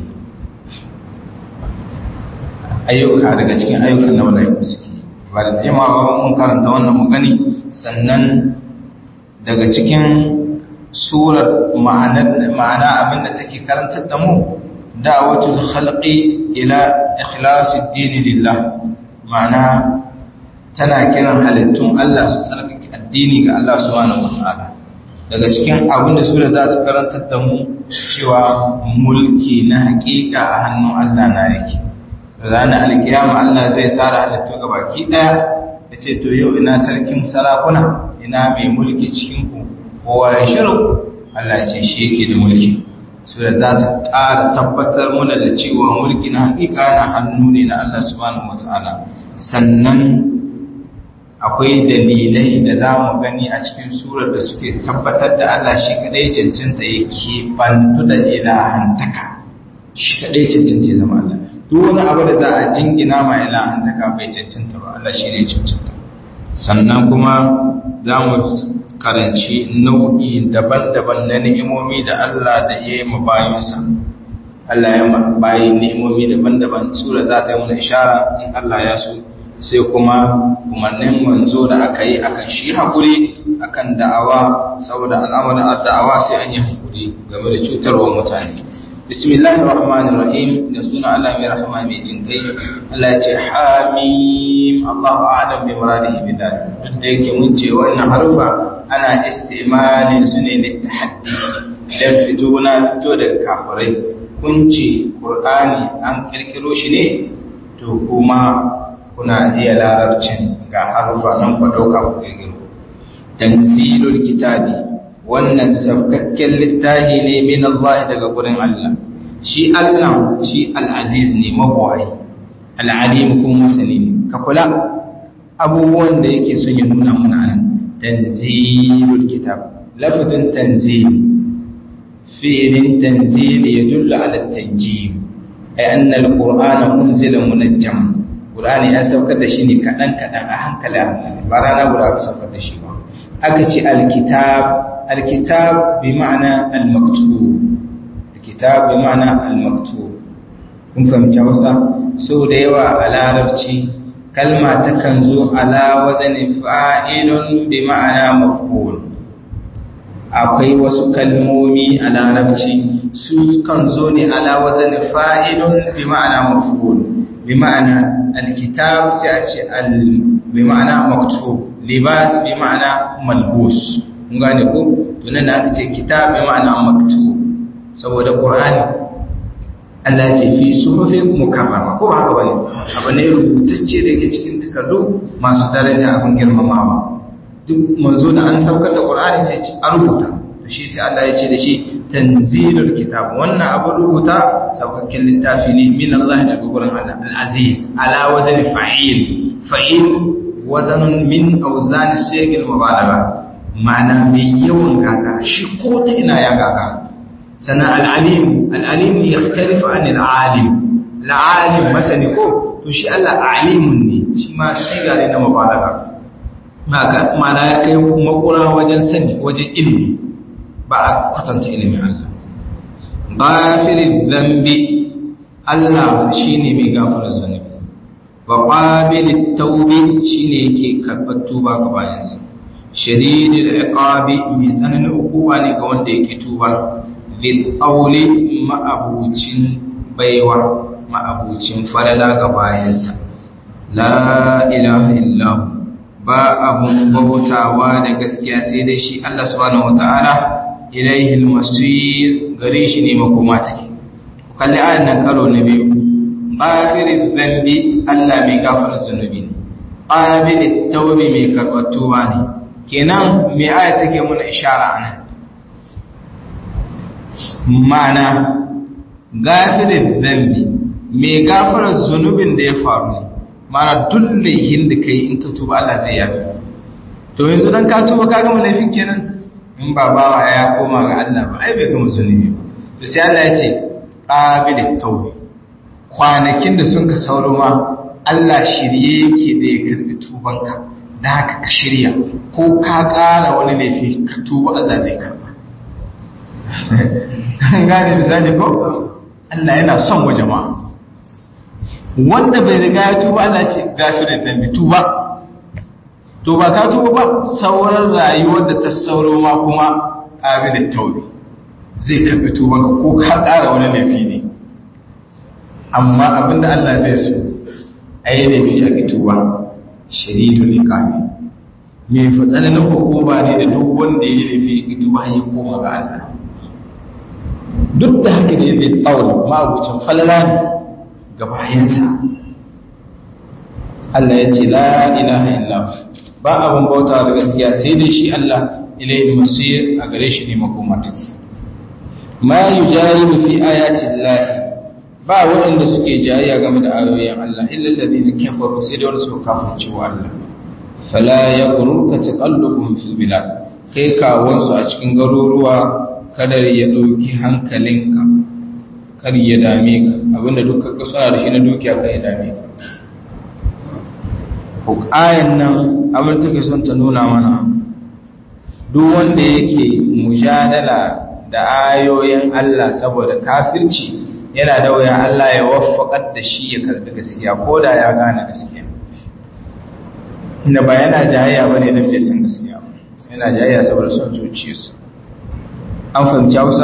ayyuka daga cikin ayyukan da mala'iku suke ba da jimawa mun karanta wannan mu gani. Sannan daga cikin surar ma'ana abinda take karantar da mu da'watul khalqi ila ikhlasid din lillah, ma'ana tana kiran halittun Allah su tsarkake addini ga Allah subhanahu wataala. Daga cikin abin da sura za ta karantar da mu cewa mulki na hakika a hannun Allah na yake. Ranar alkiyama Allah zai tara halittu ga baki daya ya ce to yau ina sarkin sarakuna, ina mai mulki cikin ku, kowa ya shiru. Allah ya ce shi yake da mulki. Sura za ta ƙara tabbatar mana da cewa mulki na hakika na hannu ne na Allah subhanahu wataala. Sannan akwai dalilai da za mu gani a cikin surar da suke tabbatar da Allah shi kadai cancanta yake bantu da ilahantaka, shi kadai cancanta ya zama Allah. Duk wani abu da za a jingina ma ilahantaka bai cancanta ba, Allah shi ne cancanta. Sannan kuma za mu karanci nau'i daban-daban na ni'imomi da Allah da ya yi mabayinsa. Allah ya bayi ni'imomi daban-daban sura za ta yi mana ishara in Allah ya so sai kuma umarnin manzo da aka yi akan shi hakuri akan da'awa saboda al'amarin da'awa sai an yi hakuri game da cutarwa mutane. Bismillahir rahmanir rahim, da suna Allah mai rahama mai jinkai. Allah ya ce hamim, Allahu a'lam bi muradihi bi dhalik. Duk da yake mun ce wannan harufa ana istimalin su ne da tahaddi dan fito na fito daga kafirai. Kun ce Qur'ani an kirkiro shi ne, to kuma kuna iya larabcin ga harufa nan ku dauka ku kirkiro. Tanzilul kitabi, wannan sabkakken littafi ne min Allah daga gurin Allah. Shi Allah shi al-aziz ne mabawai, al-alim kuma masani ne. Ka kula abubuwan da yake son ya nuna mana nan. Tanzilul kitab, lafazin tanzil fi'lin tanzil yadullu ala at-tanjim, ay anna al-qur'ana unzila munajjam. Qur'ani ya saukar da shi ne kadan kadan a hankali a hankali, ba rana guda aka saukar da shi ba. Aka ce al-kitab, al-kitab bi ma'ana al-maktub, al-kitab bi ma'ana al-maktub. Kun fahimci Hausa? So da yawa a larabci kalma takan zo ala wazani fa'ilun bi ma'ana maf'ul. Akwai wasu kalmomi a larabci su kan zo ne ala wazani fa'ilun bi ma'ana maf'ul, bi ma'ana al-kitab sai a ce al bi ma'ana maktub, libas bi ma'ana malbus. Kun gane ko? To nan da aka ce kitab bi ma'ana maktub saboda Qur'ani Allah ya ce fi suhufin mukarrama, ko ba haka bane? Abu ne rubutacce da yake cikin takardu masu daraja abin girmamawa. Duk manzo da an saukar da Qur'ani sai ci a rubuta. To shi sai Allah ya ce da shi tanzilul kitab, wannan abu rubuta saukakken littafi ne min Allah daga gurin Allah al-aziz ala wazn fa'il. Fa'il wazanun min awzan shay'il mubalagha, ma'ana mai yawan gaga shi ko ta ina ya gaga. Sana al'alim, al'alim ya tarifa an al'alim, al'alim masani ko, to shi Allah alimun ne, shi ma siga ne na mabalaga. Mana ya kai makura wajen sani, wajen ilimi, ba a kwatanta ilimin Allah. Gafirin zambi, Allah shi ne mai gafarar zunubi, ba ƙabilin taubi shi ne yake karɓar tuba ga bayansa. Shadidul iqabi mai tsananin hukuma ne ga wanda yake tuba. Zil'auli ma'abucin baiwa, ma'abucin falala ga bayansa. La ilaha illahu, ba abun bautawa da gaskiya sai dai shi Allah subhanahu wa ta'ala, ilaihil masir, gare shi ne makoma take. Kalli ayan nan karo na biyu, ghafirin zambi, Allah mai gafara zunubi ne, qabilit tawbi mai karɓar tuba ne. Kenan me aya take muna ishara anan? Ma'ana gafirin zambi mai gafarar zunubin da ya faru ne, mana duk laifin da kai in ka tuba Allah zai yafi. To yanzu dan ka tuba ka gama laifin kenan, in ba bawa ya koma ga Allah ba ai bai gama zunubi ba. To sai Allah ya ce qabilit tawbi, kwanakin da sun ka sauro ma Allah shirye yake da ya karbi tubanka, da haka ka shirya ko ka ƙara wani laifi ka tuba Allah zai karba. Gane misali ko? Allah yana son wa jama'a. Wanda bai riga ya tuba Allah ce gafirin dambi tuba. To ba ka tuba ba, sauran rayuwar da ta sauro ma kuma abin da taubi zai karbi tuba ka ko ka ƙara wani laifi ne. Amma abin da Allah bai so ai laifi a ki tuba, shadidul iqabi. Me fatsalin hukuma ne da duk wanda ya laifi ki tuba ya koma ga Allah. Duk da haka ne zai tsawo ma'abucin falala ne ga bayansa. Allah ya ce la ilaha illa ba abun bauta da gaskiya sai dai shi Allah, ilayhi masir, a gare shi ne makoma take. Ma yujahidu fi ayati Allah, ba waɗanda suke jayayya game da ayoyin Allah illa alladhina kafaru, sai da wanda suka kafirce wa Allah. Fala yaghurruka taqallubuhum fil bilad, kai kawansu a cikin garuruwa kadar ya ɗauki hankalinka, kar ya dame ka, abinda duk ka suna da shi na dukiya kar ya dame ka. Ayan nan abin take son ta nuna mana, duk wanda yake mujadala da ayoyin Allah saboda kafirci, yana da wuya Allah ya waffaqar da shi ya karbi gaskiya ko da ya gane gaskiya inda ba yana jayayya bane da bai san gaskiya yana jayayya saboda son zuciyarsa an fahimci Hausa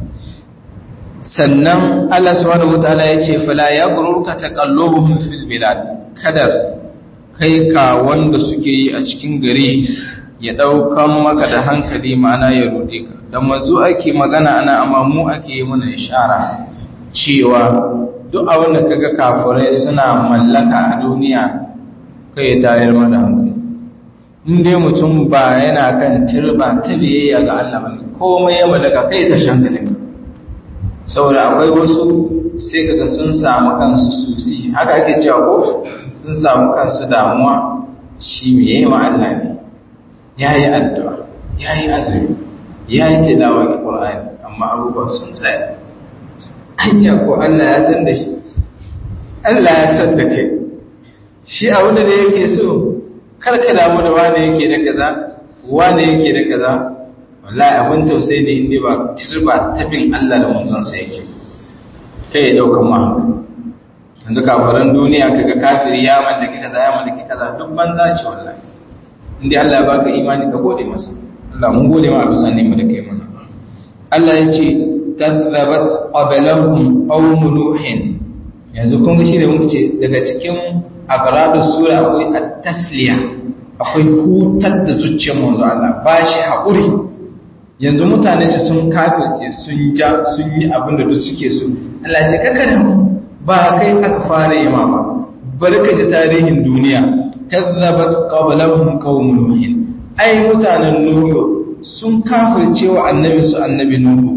sannan Allah subhanahu wataala ya ce fala yaghurruka taqallubuhum fil bilad kadar kai ka wanda suke yi a cikin gari ya daukan maka da hankali ma'ana ya rude ka dan manzo ake magana ana amma mu ake yi mana ishara cewa duk abin da kaga kafirai suna mallaka a duniya kai tayar mana hankali in dai mutum ba yana kan tirba ta biyayya ga Allah bane komai ya mallaka kai ta shankalin saboda akwai wasu sai kaga sun samu kansu susi haka ake cewa ko sun samu kansu damuwa shi me yayi wa Allah ne yayi addu'a yayi azumi yayi tilawa ga Qur'ani amma abubuwa sun tsaya anya ko Allah ya san da shi Allah ya san da kai shi abin da yake so karka damu da wani yake da kaza wani yake da kaza wallahi abin tausayi ne inda ba turba tabin Allah da manzon sa yake sai ya dauka ma yanzu kafaran duniya kaga kafiri ya mallaki kaza ya mallaki kaza duk banza ce wallahi inda Allah ya baka imani ka gode masa Allah mun gode ma bisa ne mu da kai mana Allah ya ce kazzabat qablahum qawm nuhin yanzu kun ga shi da muke ce daga cikin aqradus sura akwai at-tasliya akwai hutar da zuciyar manzo Allah ba shi haƙuri yanzu mutane su sun kafirce sun ja sun yi abin da duk suke so Allah ce kakana ba kai aka fara yi ma ba barka ji tarihin duniya kazzabat qablahum qaumun nuh ai mutanen nuhu sun kafirce wa annabin su annabi nuhu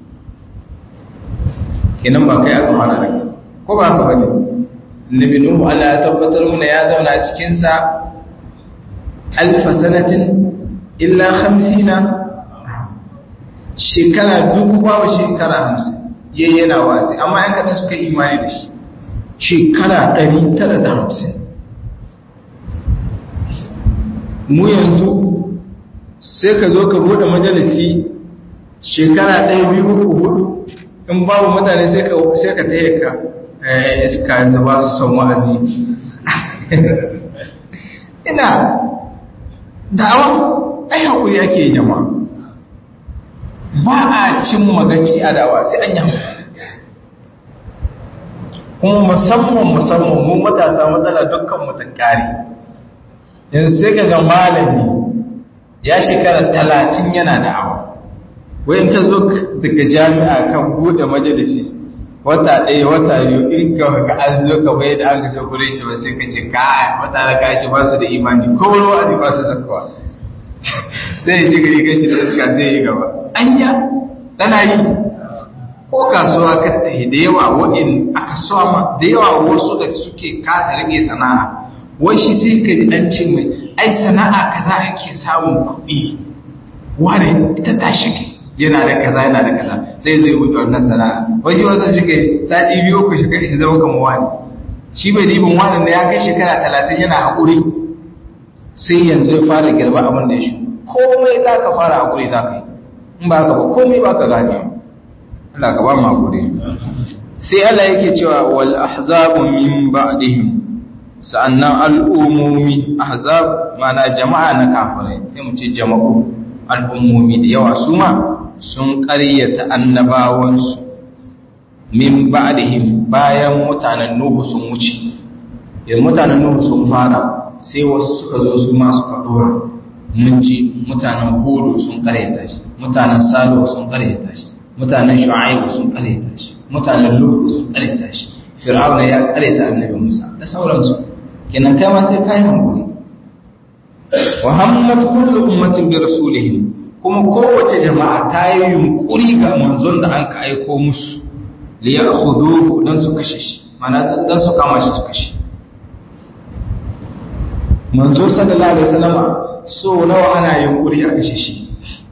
kenan ba kai aka fara da ko ba haka bane annabi nuhu Allah ya tabbatar mana ya zauna cikin sa alf sanatin illa khamsina shekara dubu babu shekara hamsin yayi yana wazi amma yan kaɗan suka yi imani da shi shekara ɗari tara da hamsin mu yanzu sai ka zo ka bude majalisi shekara ɗaya biyu uku hudu in babu mutane sai ka sai ka taya ka iska da ba su son wa'azi ina da'awa ai hakuri yake jama'a ba a cin magaci a dawa sai an yi kuma musamman musamman mu matasa matsala dukkan mutum kare yanzu sai ka ga malami ya shekara talatin yana da'awa wayan ta zo daga jami'a kan bude majalisi wata ɗaya wata biyu in ka ga an zo ka bai da an gasa kure shi ba sai ka ce ka wata na kashi ba su da imani ko wani ba su sakawa sai ya ji gari gashi da suka sai yi gaba anya tana yi ko kasuwa ka tafi da yawa wa'in a kasuwa ma da yawa wasu da suke kasa rike sana'a wai shi sai ka ji dan cin mai ai sana'a kaza ake samun kuɗi wani ita ta shige yana da kaza yana da kaza sai zai wuce wannan sana'a wai shi wasu shige sati biyu ku shekara shi zama kamar wani shi bai dibin wannan da ya kai shekara talatin yana haƙuri sai yanzu ya fara girba abin da ya shi komai za ka fara haƙuri za ka yi in ba ka ba komai ba ka gane Allah ka ba mu haƙuri sai Allah yake cewa wal ahzabu min ba'dihim sa'annan al'umumi ahzab mana jama'a na kafirai sai mu ce jama'u al'ummomi da yawa su ma sun ƙaryata annabawansu min ba'dihim bayan mutanen Nuhu sun wuce yanzu mutanen Nuhu sun fara sai wasu suka zo su ma suka dora mun ji mutanen Hudu sun ƙaryata shi mutanen Salihu sun ƙaryata shi mutanen Shu'aibu sun ƙaryata shi mutanen Lut sun ƙaryata shi Fir'auna ya ƙaryata annabi Musa da sauransu kenan kai ma sai kai hankali wa hammat kullu ummatin bi rasulihim kuma kowace jama'a ta yi yunkuri ga manzon da an ka aiko musu li ya'khuduhu dan su kashe shi mana dan su kama shi su kashe manzo sallallahu alaihi wasallam so nawa ana yunkuri a kashe shi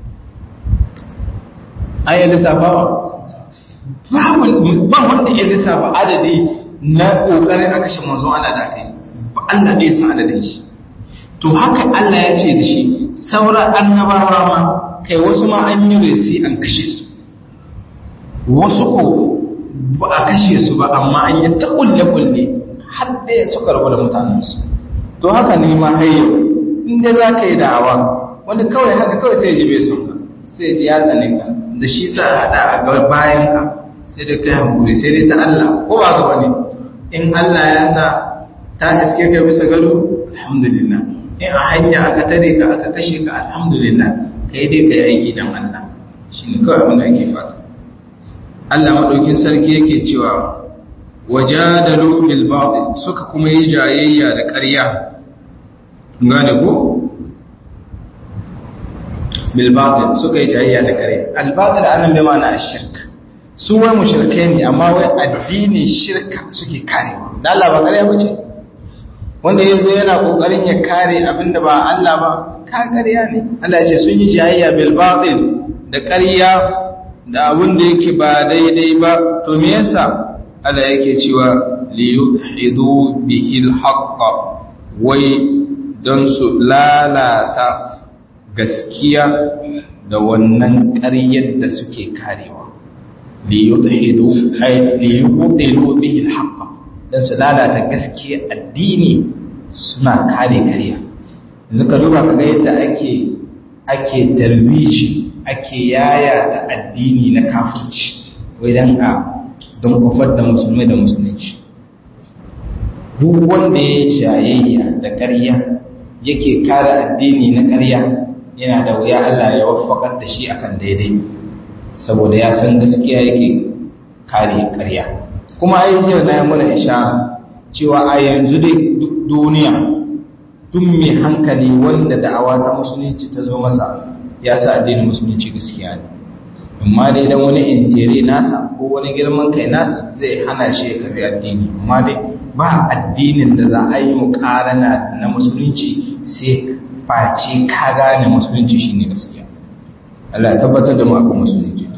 ayi lissafawa ba wanda ya lissafa adadi na kokarin a kashe manzo ana da kai ba Allah bai san adadin shi to haka Allah ya ce da shi sauran annabawa ma kai wasu ma an yi resi an kashe su wasu ko ba a kashe su ba amma an yi ta kulle-kulle har da ya suka rabu da mutanensu. To haka ne ma hayo inda za ka yi da'awa wanda kawai haka kawai sai ji bai son ka sai ji ya tsane ka da shi ta hada a bayan ka sai da kai hankuri sai dai ta Allah ko ba ka bane in Allah ya sa ta iske ka bisa gado alhamdulillah in a hanya aka tare ka aka kashe ka alhamdulillah kai dai kai aiki dan Allah shine kawai abin da ake fata. Allah madaukin sarki yake cewa wajadalu bil batil suka kuma yi jayayya da ƙarya gane ko bil batil suka yi jayayya da ƙarya al batil anan bai ma'ana ashirk su wai mushrike ne amma wai addini shirka suke karewa da Allah ba ƙarya bace wanda yazo yana kokarin ya kare abinda ba Allah ba ka ƙarya ne. Allah ya ce sun yi jayayya bil batil da ƙarya da abin da yake ba daidai ba to me yasa Allah yake cewa liyuhidu bihil haqqa wai don su lalata gaskiya da wannan ƙaryar da suke karewa liyuhidu ay liyuhidu bihil haqqa don su lalata gaskiya addini suna kare ƙarya. Yanzu ka duba kaga yadda ake ake darwishi ake yaya ta addini na kafirci wai dan a don kufar da musulmai da musulunci. Duk wanda ya shayayya da ƙarya yake kare addini na ƙarya yana da wuya Allah ya waffakar da shi akan daidai saboda ya san gaskiya yake kare ƙarya. Kuma ai jiya na yi mana ishara cewa a yanzu dai duk duniya duk mai hankali wanda da'awa ta musulunci ta zo masa ya sa addinin musulunci gaskiya ne. Amma dai dan wani intere nasa ko wani girman kai nasa zai hana shi ya karbi addini. Amma dai ba addinin da za a yi mukarana na musulunci sai face ka gane musulunci shine gaskiya. Allah ya tabbatar da mu akan musulunci.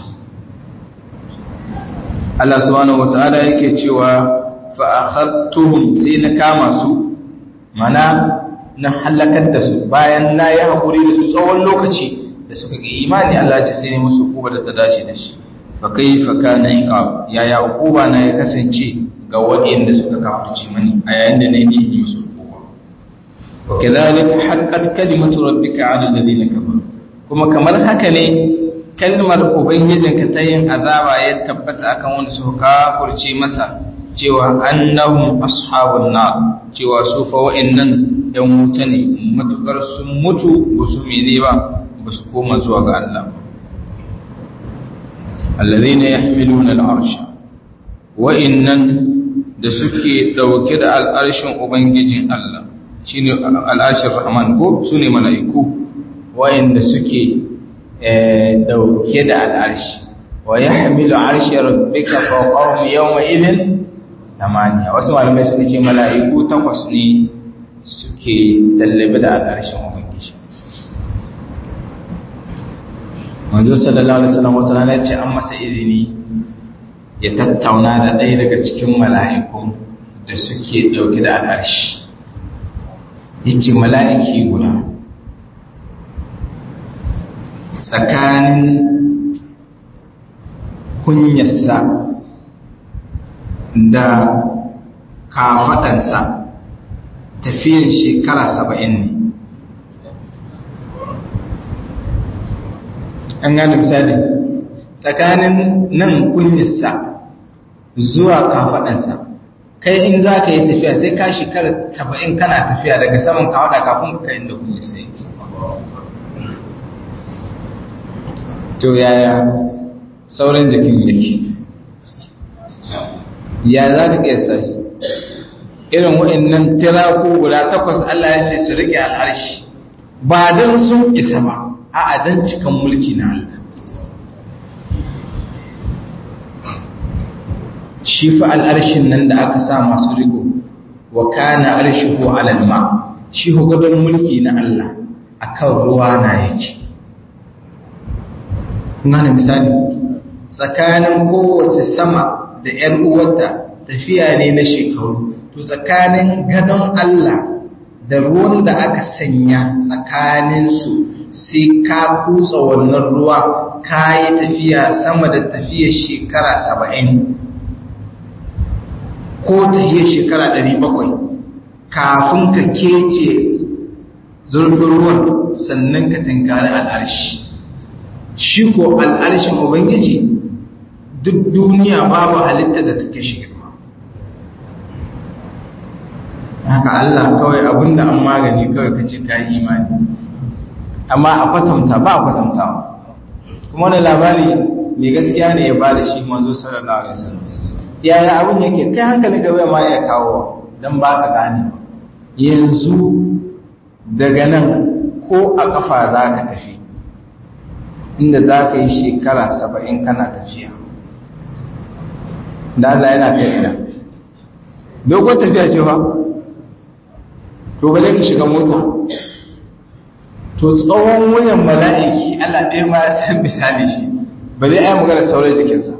Allah subhanahu wataala yake cewa fa akhadtuhum sai na kama su mana na halakar da su bayan na yi hakuri da su tsawon lokaci da suka ga imani Allah ce sai musu uquba da ta dace da shi. Fa kaifa kana iqab yaya uquba na ya kasance ga waɗanda suka kafirci mani a yayin da nayi yi musu uquba. Wa kadhalika haqqat kalimatu rabbika 'ala alladhina kafaru kuma kamar haka ne kalmar ubangijinka ta yin azaba ya tabbata akan wanda suka kafirce masa cewa annahum ashabun nar cewa su fa wa'annan yan wuta ne matukar sun mutu ba su mene ba ba su koma zuwa ga Allah ba. Alladhina yahmiluna al'arsha wa'annan da suke dauke da al'arshin ubangijin Allah shine al'arshir rahman ko sune mala'iku wa'anda suke dauke da al'arshi wa yahmilu 'arsha rabbika fawqahum yawma idhin tamaniya. Wasu malamai suka ce mala'iku takwas ne suke tallabe da al'arshin ubangiji. Manzo sallallahu alaihi wasallam wata rana ce an masa izini ya tattauna da ɗaya daga cikin mala'iku da suke dauke da al'arshi. Yace mala'iki guda tsakanin kunyarsa da kafaɗansa tafiyan shekara saba'in ne. An gane misali tsakanin nan kunyarsa zuwa kafaɗansa kai in za ka yi tafiya sai ka shekara saba'in kana tafiya daga saman kafaɗa kafin ka kai inda kunyarsa yake. To yaya sauran jikin yake ya za ka ƙesa shi irin wa'annan tiraku guda takwas Allah ya ce su riƙe al'arshi ba don sun isa ba a don cikan mulki na Allah. Shi fa al'arshin nan da aka sa masu rigo wa kana arshihu alal ma shi hukudan mulki na Allah akan ruwa na yake. Ngana misali tsakanin kowace sama da ‘yar uwarta tafiya ne na shekaru, to tsakanin gadon Allah da ruwan da aka sanya tsakaninsu sai ka kutsa wannan ruwa ka yi tafiya sama da tafiyar shekara saba'in ko tafiyar shekara ɗari bakwai kafin ka kece zurfin ruwan sannan ka tinkari al'arshi. Shi ko al'arshin Ubangiji duk duniya babu halitta da take shi girma. Haka Allah kawai abinda an magani kawai kace ka yi imani. Amma a kwatanta ba a kwatanta. Kuma wani labari mai gaskiya ne ya bada shi manzo sallallahu alaihi wasallam. Yaya abin yake kai hankali ga waya ma ya kawo dan ba ka gane. Yanzu daga nan ko a kafa za ka tafi inda za ka yi shekara saba'in kana tafiya da Allah yana kai ina dogon tafiya ce ba to ba zai ka shiga mota to tsawon wayan mala'iki Allah ɗaya ma ya san misali shi ba zai ayi magana sauran jikinsa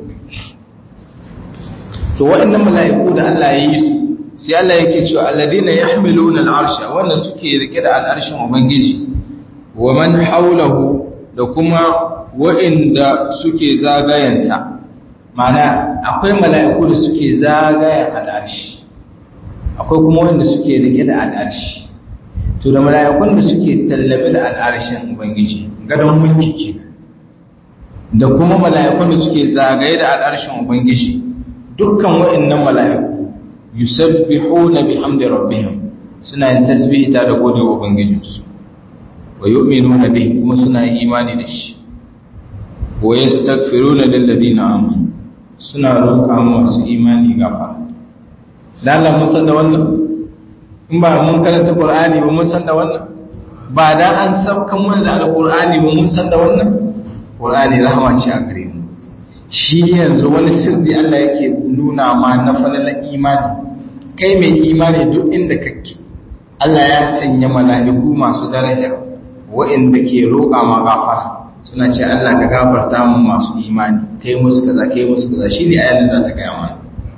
to waɗannan mala'iku da Allah ya yi su sai Allah yake cewa alladhina yahmiluna al'arsha wanda suke rike da al'arshin ubangiji wa man hawlahu da kuma wa'inda suke zagayensa mana akwai mala'iku da suke zagayen al'arshi akwai kuma wanda suke rike da al'arshi to da mala'ikun da suke tallabe da al'arshin ubangiji gadon mulki kenan da kuma mala'ikun da suke zagaye da al'arshin ubangiji dukkan wa'annan mala'iku yusabbihuna bihamdi rabbihim suna yin tasbihi ta da godewa ubangijinsu wa yu'minuna bihi kuma suna yin imani da shi wa yastaghfiruna lil ladina amanu suna roƙa masu imani gafara dan Allah mun san da wannan in ba mun karanta Qur'ani ba mun san da wannan ba da an sabkan mun da Al-Qur'ani ba mun san da wannan Qur'ani rahama ce a gare mu shi yanzu wani sirri Allah yake nuna ma na falalan imani kai mai imani duk inda kake Allah ya sanya mala'iku masu daraja waɗanda ke roƙa ma gafara suna ce Allah ka gafarta mu masu imani kai musu kaza kai musu kaza shine ayan da za ta kai amana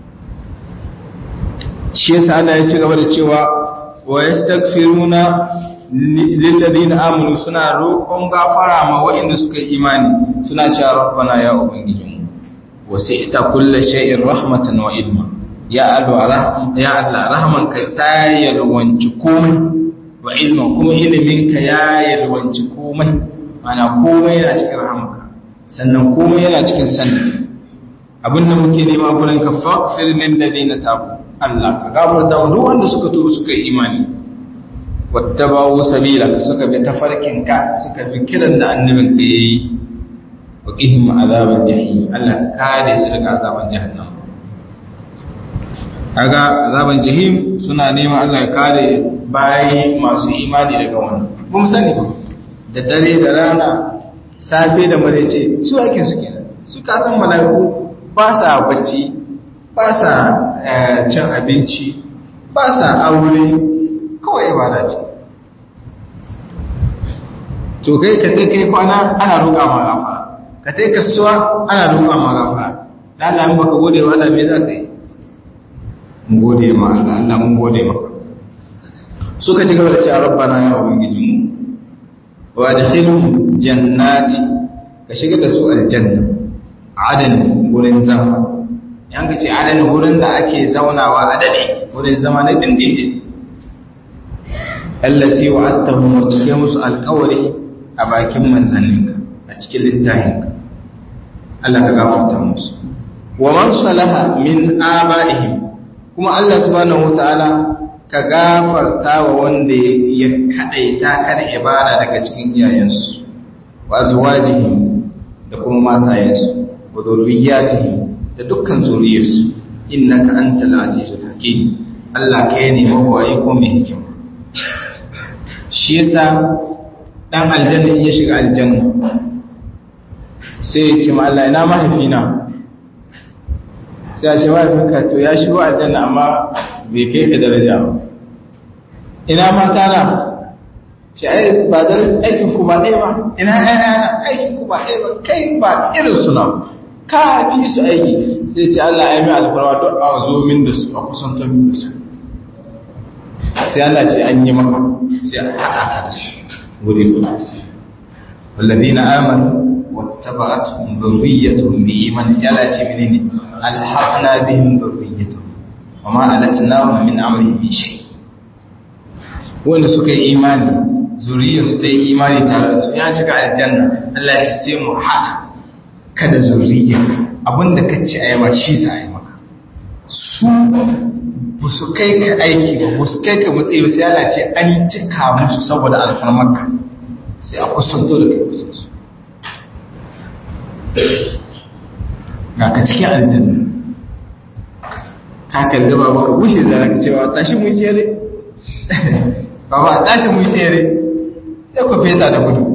shi yasa Allah ya ci gaba da cewa wa yastaghfiruna lil ladina amanu suna roƙon gafara ma waɗanda suka yi imani suna cewa rabbana ya ubangijinmu wasi'ta kulli shay'in rahmatan wa ilma ya Allah ya Allah rahmanka ta yalwanci komai wa ilman kuma iliminka ya yalwanci komai mana komai yana cikin rahmanka sannan komai yana cikin sanin abinda muke nema gurin ka faghfir lil ladina tabu Allah ka gafarta wa duk wanda suka tuba suka yi imani wattaba'u sabilaka suka bi tafarkinka suka bi kiran da annabinka yayi wa qihim azaban jahim Allah ka kare su daga azaban jahannam kaga azaban jahim suna neman Allah ya kare bayi masu imani daga wannan ba mu sani ba da dare da rana safe da marece su ake su kenan su ka san malaiku ba sa bacci ba sa cin abinci ba sa aure kawai ibada ce to kai ka kai kwana ana roƙa ma gafara ka tai kasuwa ana roƙa ma gafara dan Allah in baka gode wa Allah me za ka yi mu gode ma Allah Allah mun gode maka suka ci gaba da cewa rabbana ya ubangiji mu wa adkhilhum jannati ka shiga da su aljanna adan gurin zama yan ka ce adan gurin da ake zaunawa a dade gurin zama na dindindin allati wa'adtahum wa take musu alqawli a bakin manzanninka a cikin littafinka Allah ka gafarta musu wa man salaha min aba'ihim kuma Allah subhanahu wataala ka gafarta wa wanda ya kadaita kan ibada daga cikin iyayensu wa azwajihim da kuma matayensu wa dhurriyyatihim da dukkan zuriyarsu innaka antal azizul hakim Allah kai ne mawai ko mai hikima shi yasa dan aljanna ya shiga aljanna sai ya ce ma Allah ina mahaifina sai ya ce mahaifinka to ya shigo aljanna amma bai kai ka daraja ba ina mata na ce ai ba da aikin ku ba ɗaya ba ina ɗaya aikin ku ba ɗaya ba kai ba irin suna ka fi su aiki sai ce Allah ya yi alfarwa to a zo min da su a kusantar min da su sai Allah ce an yi maka sai a haɗa ka da su wuri guda والذين آمنوا واتبعتهم ذريتهم بإيمان سيالة منين ألحقنا بهم ذريتهم وما ألتناهم من عملهم من شيء وإن سكي إيماني ذرية سكي إيماني تارس يعني شكا الجنة الله يسيم حق كذا ذرية أبن دكتش أيما شيسا أيما su ba su kai ka aiki ba ba su kai ka matsayi ba sai Allah ce an cika musu saboda alfarmarka sai a kusanto da kai kusansu ga ka cikin aljanna ka kalli ba baka bushe da raka cewa tashi mu tsere ba ba tashi mu tsere sai ku feta da gudu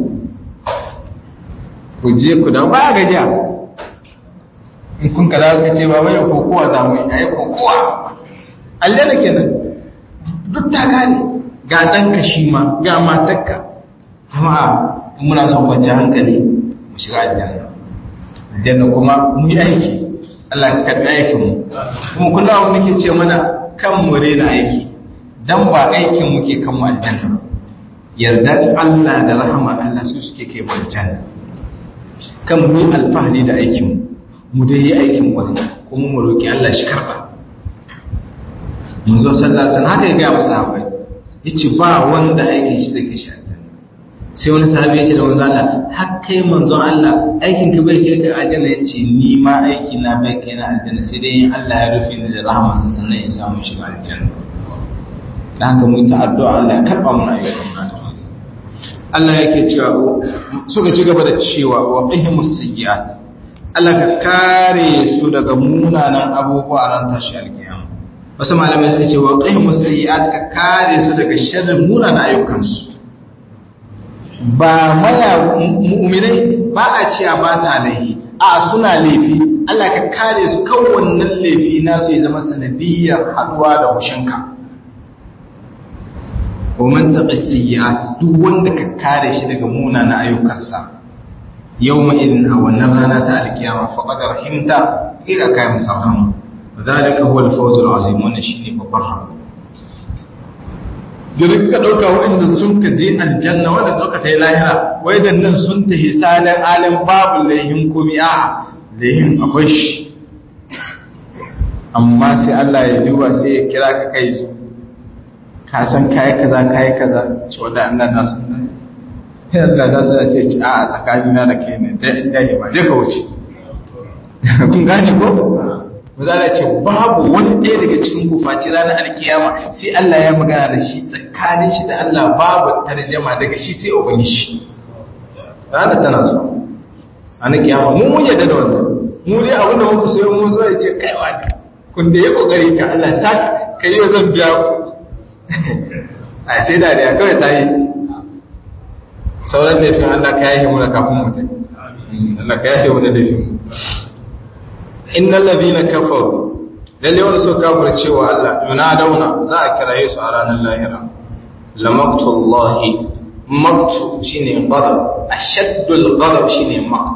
ku je ku da ba gajiya in kun kada ka ce ba wai kokowa za mu yi ayi kokowa aljanna kenan duk ta gane ga danka shi ma ga matarka jama'a muna son kwanciyar hankali mu shiga aljanna aljanna kuma mu yi aiki Allah ka karɓi aikin mu kuma kullum nake ce mana kan mu rena aiki dan ba aikin muke kan mu aljanna yardan Allah da rahama Allah su suke kai mu aljanna kan mu yi alfahari da aikin mu mu dai yi aikin wani kuma mu roki Allah shi karba mun zo sallah san haka ya ga masa habai yace ba wanda aikin shi take shi sai wani sahabi ya ce da manzo Allah har kai manzon Allah aikin ka bai kai ka aljanna yace ni ma aiki na bai kai na aljanna sai dai Allah ya rufe ni da rahmarsa sannan ya samu shiga aljanna dan haka mun ta addu'a Allah ya karba mu ayyukan Allah yake cewa suka ci gaba da cewa wa qihimus sayyi'at Allah ka kare su daga munanan abubuwa ran tashi alkiyama wasu malamai suka ce wa qihimus sayyi'at ka kare su daga sharrin munanan ayyukansu ba maya mu'minai ba a cewa ba sa laifi a suna laifi Allah ka kare su kan wannan laifi nasu ya zama sanadiyar haduwa da hushinka wa man taqassiyat duk wanda ka kare shi daga munanan ayyukansa yawma idin a wannan rana ta alkiyama faqad rahimta ila kai musarham zalika huwa al-fawz al-azim wannan shine babbar rabo da ka ɗauka waɗanda sun ka je aljanna wanda suka ta yi lahira wai da nan sun ta hisalar alim babu laihin komi a laihin akwai shi amma sai Allah ya duba sai ya kira ka kai su ka san kayi kaza kayi kaza ce wanda Allah na sun nan sai Allah na sun sai ce a tsakanina da kai ne da inda ya ba je ka wuce kun gane ko Mazala ce babu wani ɗaya daga cikin kufaci ranar alkiyama sai Allah ya magana da shi tsakanin shi da Allah babu tarjama daga shi sai ubangi shi. Ranar tana so. Ana kiyama mu mun yadda da wannan. Mu dai abin da muku sai mun zo ya ce kai wani kun da ya kokari ka Allah ta kai yau zan biya ku. A sai da da kawai ta yi. Sauran da fi Allah ka yahe mu da kafin mutum. Allah ka yahe mu da laifin mu. innal ladina kafaru lalle wanda suka kafir cewa Allah yunadawna za a kiraye su a ranar lahira la maqtullahi maqtu shine ghadab ashaddul ghadab shine maqt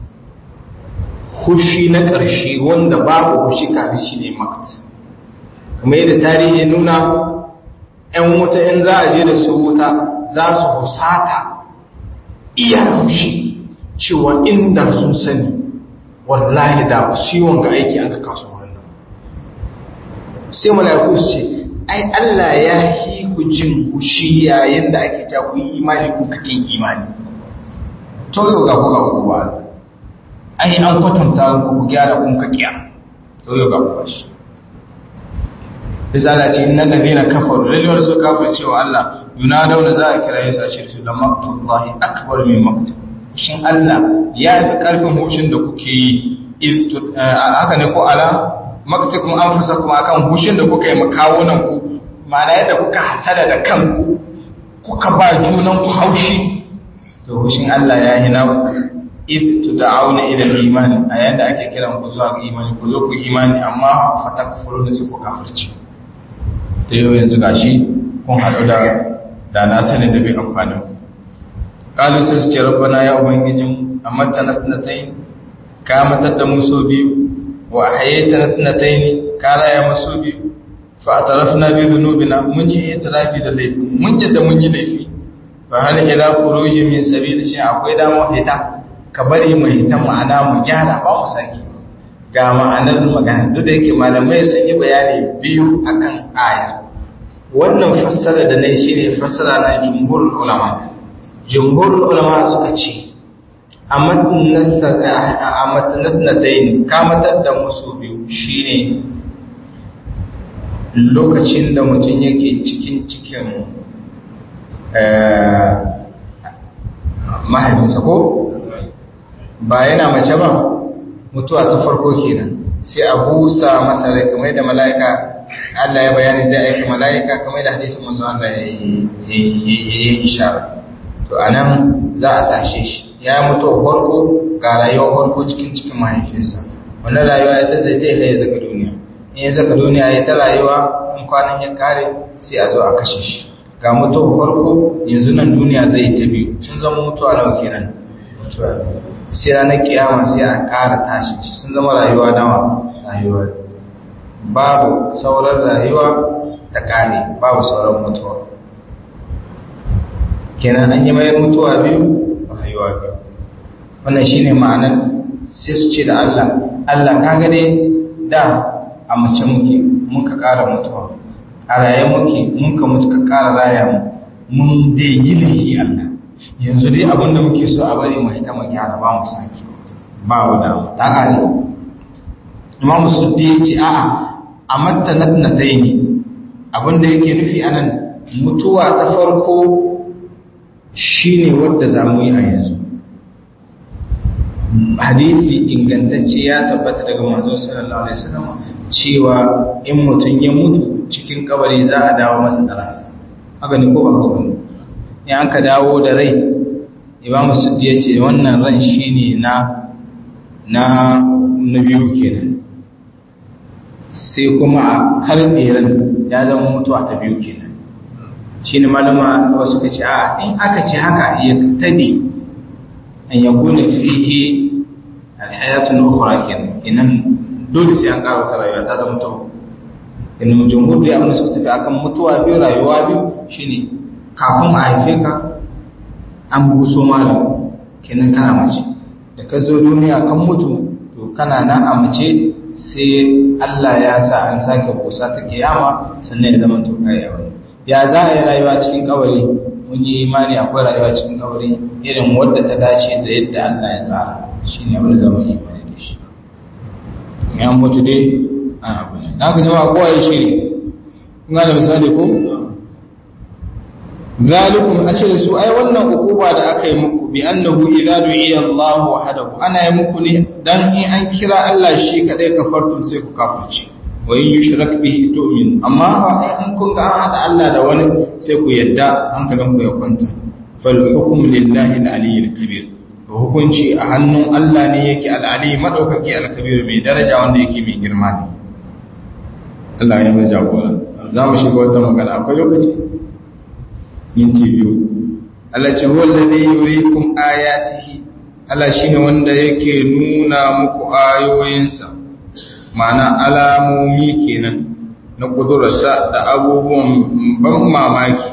hushi na karshe wanda babu hushi kafin shine maqt kuma yadda tarihi nuna ƴan wuta in za a je da su wuta za su husata iya hushi cewa inda sun sani wallahi da ciwon ga aiki an ka kasu wannan sai malaiku su ce ai Allah ya hi ku jin kushi yayin da ake ta ku yi imani ku kake imani to yau ga ku ga ku ba ai an kwatanta ku ku gyara kun ka kiya to yau ga ku ba shi bisala ce innal ladina kafaru lalle su kafir cewa Allah yunadawna za a kira su a shirku da maqtullahi akbar min maqtu shin Allah ya fi ƙarfin hushin da kuke yi haka ne ko ala maktakum anfusakum akan hushin da kuka yi makawunan ku ma'ana yadda kuka hasada da kanku kuka ba junan ku haushi to hushin Allah ya hina if tud'auna ila al-iman a yanda ake kiran ku zuwa ga imani ku zo ku imani amma fatakfuruna su ku kafirci to yau yanzu gashi kun haɗu da da na sani da bai amfani kalu sai su ce rabbana ya ubangijin amatta na tsanatayin ka matar da muso biyu wa hayyata na tsanatayin ka raya muso biyu fa atarafna bi dhunubina mun yi itirafi da laifi mun yadda mun yi laifi ba hal ila khuruji min sabil shi akwai dama hita ka bari mu hita ma'ana mu gyara ba mu saki ga ma'anar magana duk da yake malamai sun yi bayani biyu akan aya wannan fassara da nayi shine fassara na jumhurul ulama jumhurul ulama suka ce amma natnatayn kamatar da musu biyu shine lokacin da mutum yake cikin cikin mahaifinsa ko ba yana mace ba mutuwa ta farko kenan sai a busa masa rai kamar da mala'ika Allah ya bayani zai aika mala'ika kamar da hadisin manzo Allah ya yi ishara to anan za a tashe shi ya mutu farko ga rayuwar farko cikin cikin mahaifinsa wannan rayuwa ita zai zai kai zaka duniya in ya zaka duniya ya ta rayuwa in kwanan ya kare sai a zo a kashe shi ga mutuwar farko yanzu nan duniya zai ta biyu sun zama mutuwa nawa kenan mutuwa sai ranar kiyama sai a ƙara tashi sun zama rayuwa nawa rayuwa babu sauran rayuwa ta ƙare babu sauran mutuwa kenan an yi mayar mutuwa biyu rayuwa biyu wannan shine ma'anar sai su ce da Allah Allah ka ga dai da a mace muke muka ƙara mutuwa a raye muke muka mutu ka ƙara raya mu mun dai yi laifi Allah yanzu dai abinda muke so a bari mu hita mu gyara ba mu saki ba wa da ta kare Imam Suddi ya ce a'a amatta natnataini abinda yake nufi anan mutuwa ta farko shine wanda zamu yi a yanzu hadisi ingantacce ya tabbata daga manzo sallallahu alaihi wasallam cewa in mutun ya mutu cikin kabari za a dawo masa da ransa haka ne ko ba haka bane in an ka dawo da rai Imam Suddi ya ce wannan ran shine na na na biyu kenan sai kuma a karbe ran ya zama mutuwa ta biyu kenan shine malama wasu kace a in aka ce haka ya tadi an yakuna fihi al-hayatun ukhra kenan inan dole sai an karo ta rayuwa ta zama to in jumhur da amma suka tafi akan mutuwa biyu rayuwa biyu shine kafin a haife ka an buso malam kenan kana mace da ka zo duniya kan mutu to kana nan a mace sai Allah ya sa an sake busa ta kiyama sannan ya zama to kai yawa ya za a yi rayuwa cikin kabari mun yi imani akwai rayuwa cikin kabari irin wadda ta dace da yadda Allah ya tsara shine abin da zamu yi imani da shi ya mutu dai ana bane na ka jama'a kowa ya shiri kun ga misali ko zalikum ace da su ai wannan hukuma da aka yi muku bi annahu idza du'iya Allah wahdahu ana yi muku ne dan in an kira Allah shi kadai kafartum sai ku kafirci wa in yushrak bihi tu'min amma fa in kun ga hada Allah da wani sai ku yadda hankalin ku ya kwanta fal hukmu lillahi al-aliyyil kabir hukunci a hannun Allah ne yake al-ali madaukaki al-kabir mai daraja wanda yake mai girma ne Allah ya mai jagora za mu shiga wata magana akwai lokaci minti biyu Allah ce huwa alladhi yuriikum ayatihi Allah shine wanda yake nuna muku ayoyinsa ma'ana alamomi kenan na kudurarsa da abubuwan ban mamaki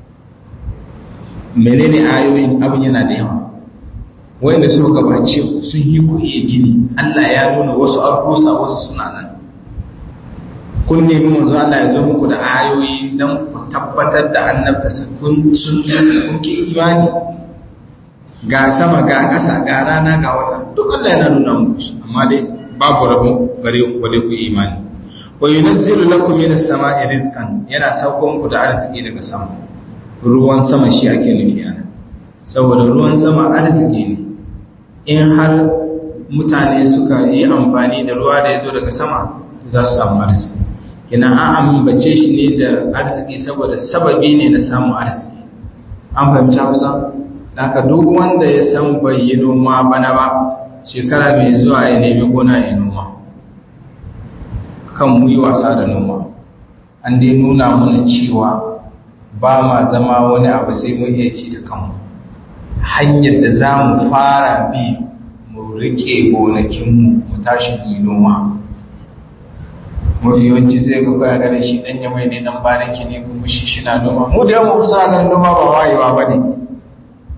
menene ayoyin abin yana da yawa wanda suka gabace ku sun yi ku iya gini Allah ya nuna wasu arkusa wasu suna nan kun nemi manzo Allah ya zo muku da ayoyi don ku tabbatar da annabta kun sun kun ki imani ga sama ga ƙasa ga rana ga wata duk Allah yana nuna muku amma dai babu rabo gare ku bare ku imani wa yunazzilu lakum minas sama'i rizqan yana saukon ku da arziki daga sama ruwan sama shi ake nufi ana saboda ruwan sama arziki ne in har mutane suka yi amfani da ruwa da ya zo daga sama za su samu arziki kina an ambace shi ne da arziki saboda sababi ne na samun arziki an fahimci hausa daga duk wanda ya san bai yi noma bana ba shekara mai zuwa ya nemi gona ya noma kan mu yi wasa da noma an dai nuna mana cewa ba ma zama wani abu sai mun iya ci da kanmu hanyar da za mu fara bi mu rike gonakinmu mu tashi mu yi noma mafi yawanci sai ga kwaya gane shi dan ya mai ne dan bariki ne kuma shi shi na noma mu da yawan kusa ganin noma ba wayewa ba ne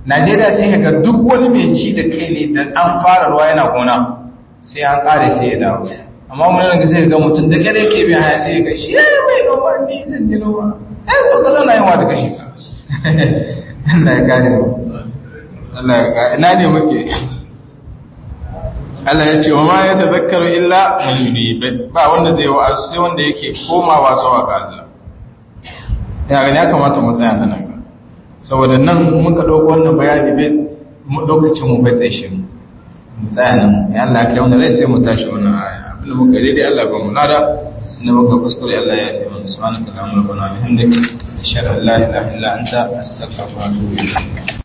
Najeriya sai ka ga duk wani mai ci da kai ne da an fara ruwa yana gona sai an kare sai ya dawo amma mun nan sai ga mutum da kare yake biya haya sai ga shi yayi mai noma ni dan ni noma eh to kaza na yawa da kashi Allah ya gane mu Allah ya gane ina ne muke Allah ya ce wa ma yatazakkaru illa man yunib ba wanda zai wa'azi sai wanda yake komawa zuwa ga Allah ya ga ya kamata mu tsaya nan saboda nan muka dauko wannan bayani bai mu lokacin mu bai tsaye shi mu tsaya nan ya Allah ya kawo rai sai mu tashi wannan aya abin da muka daidai Allah ba mu nada inda muka kuskure Allah ya yi mana subhanaka allahumma wa bihamdika ashhadu an la ilaha illa anta astaghfiruka wa atubu ilayk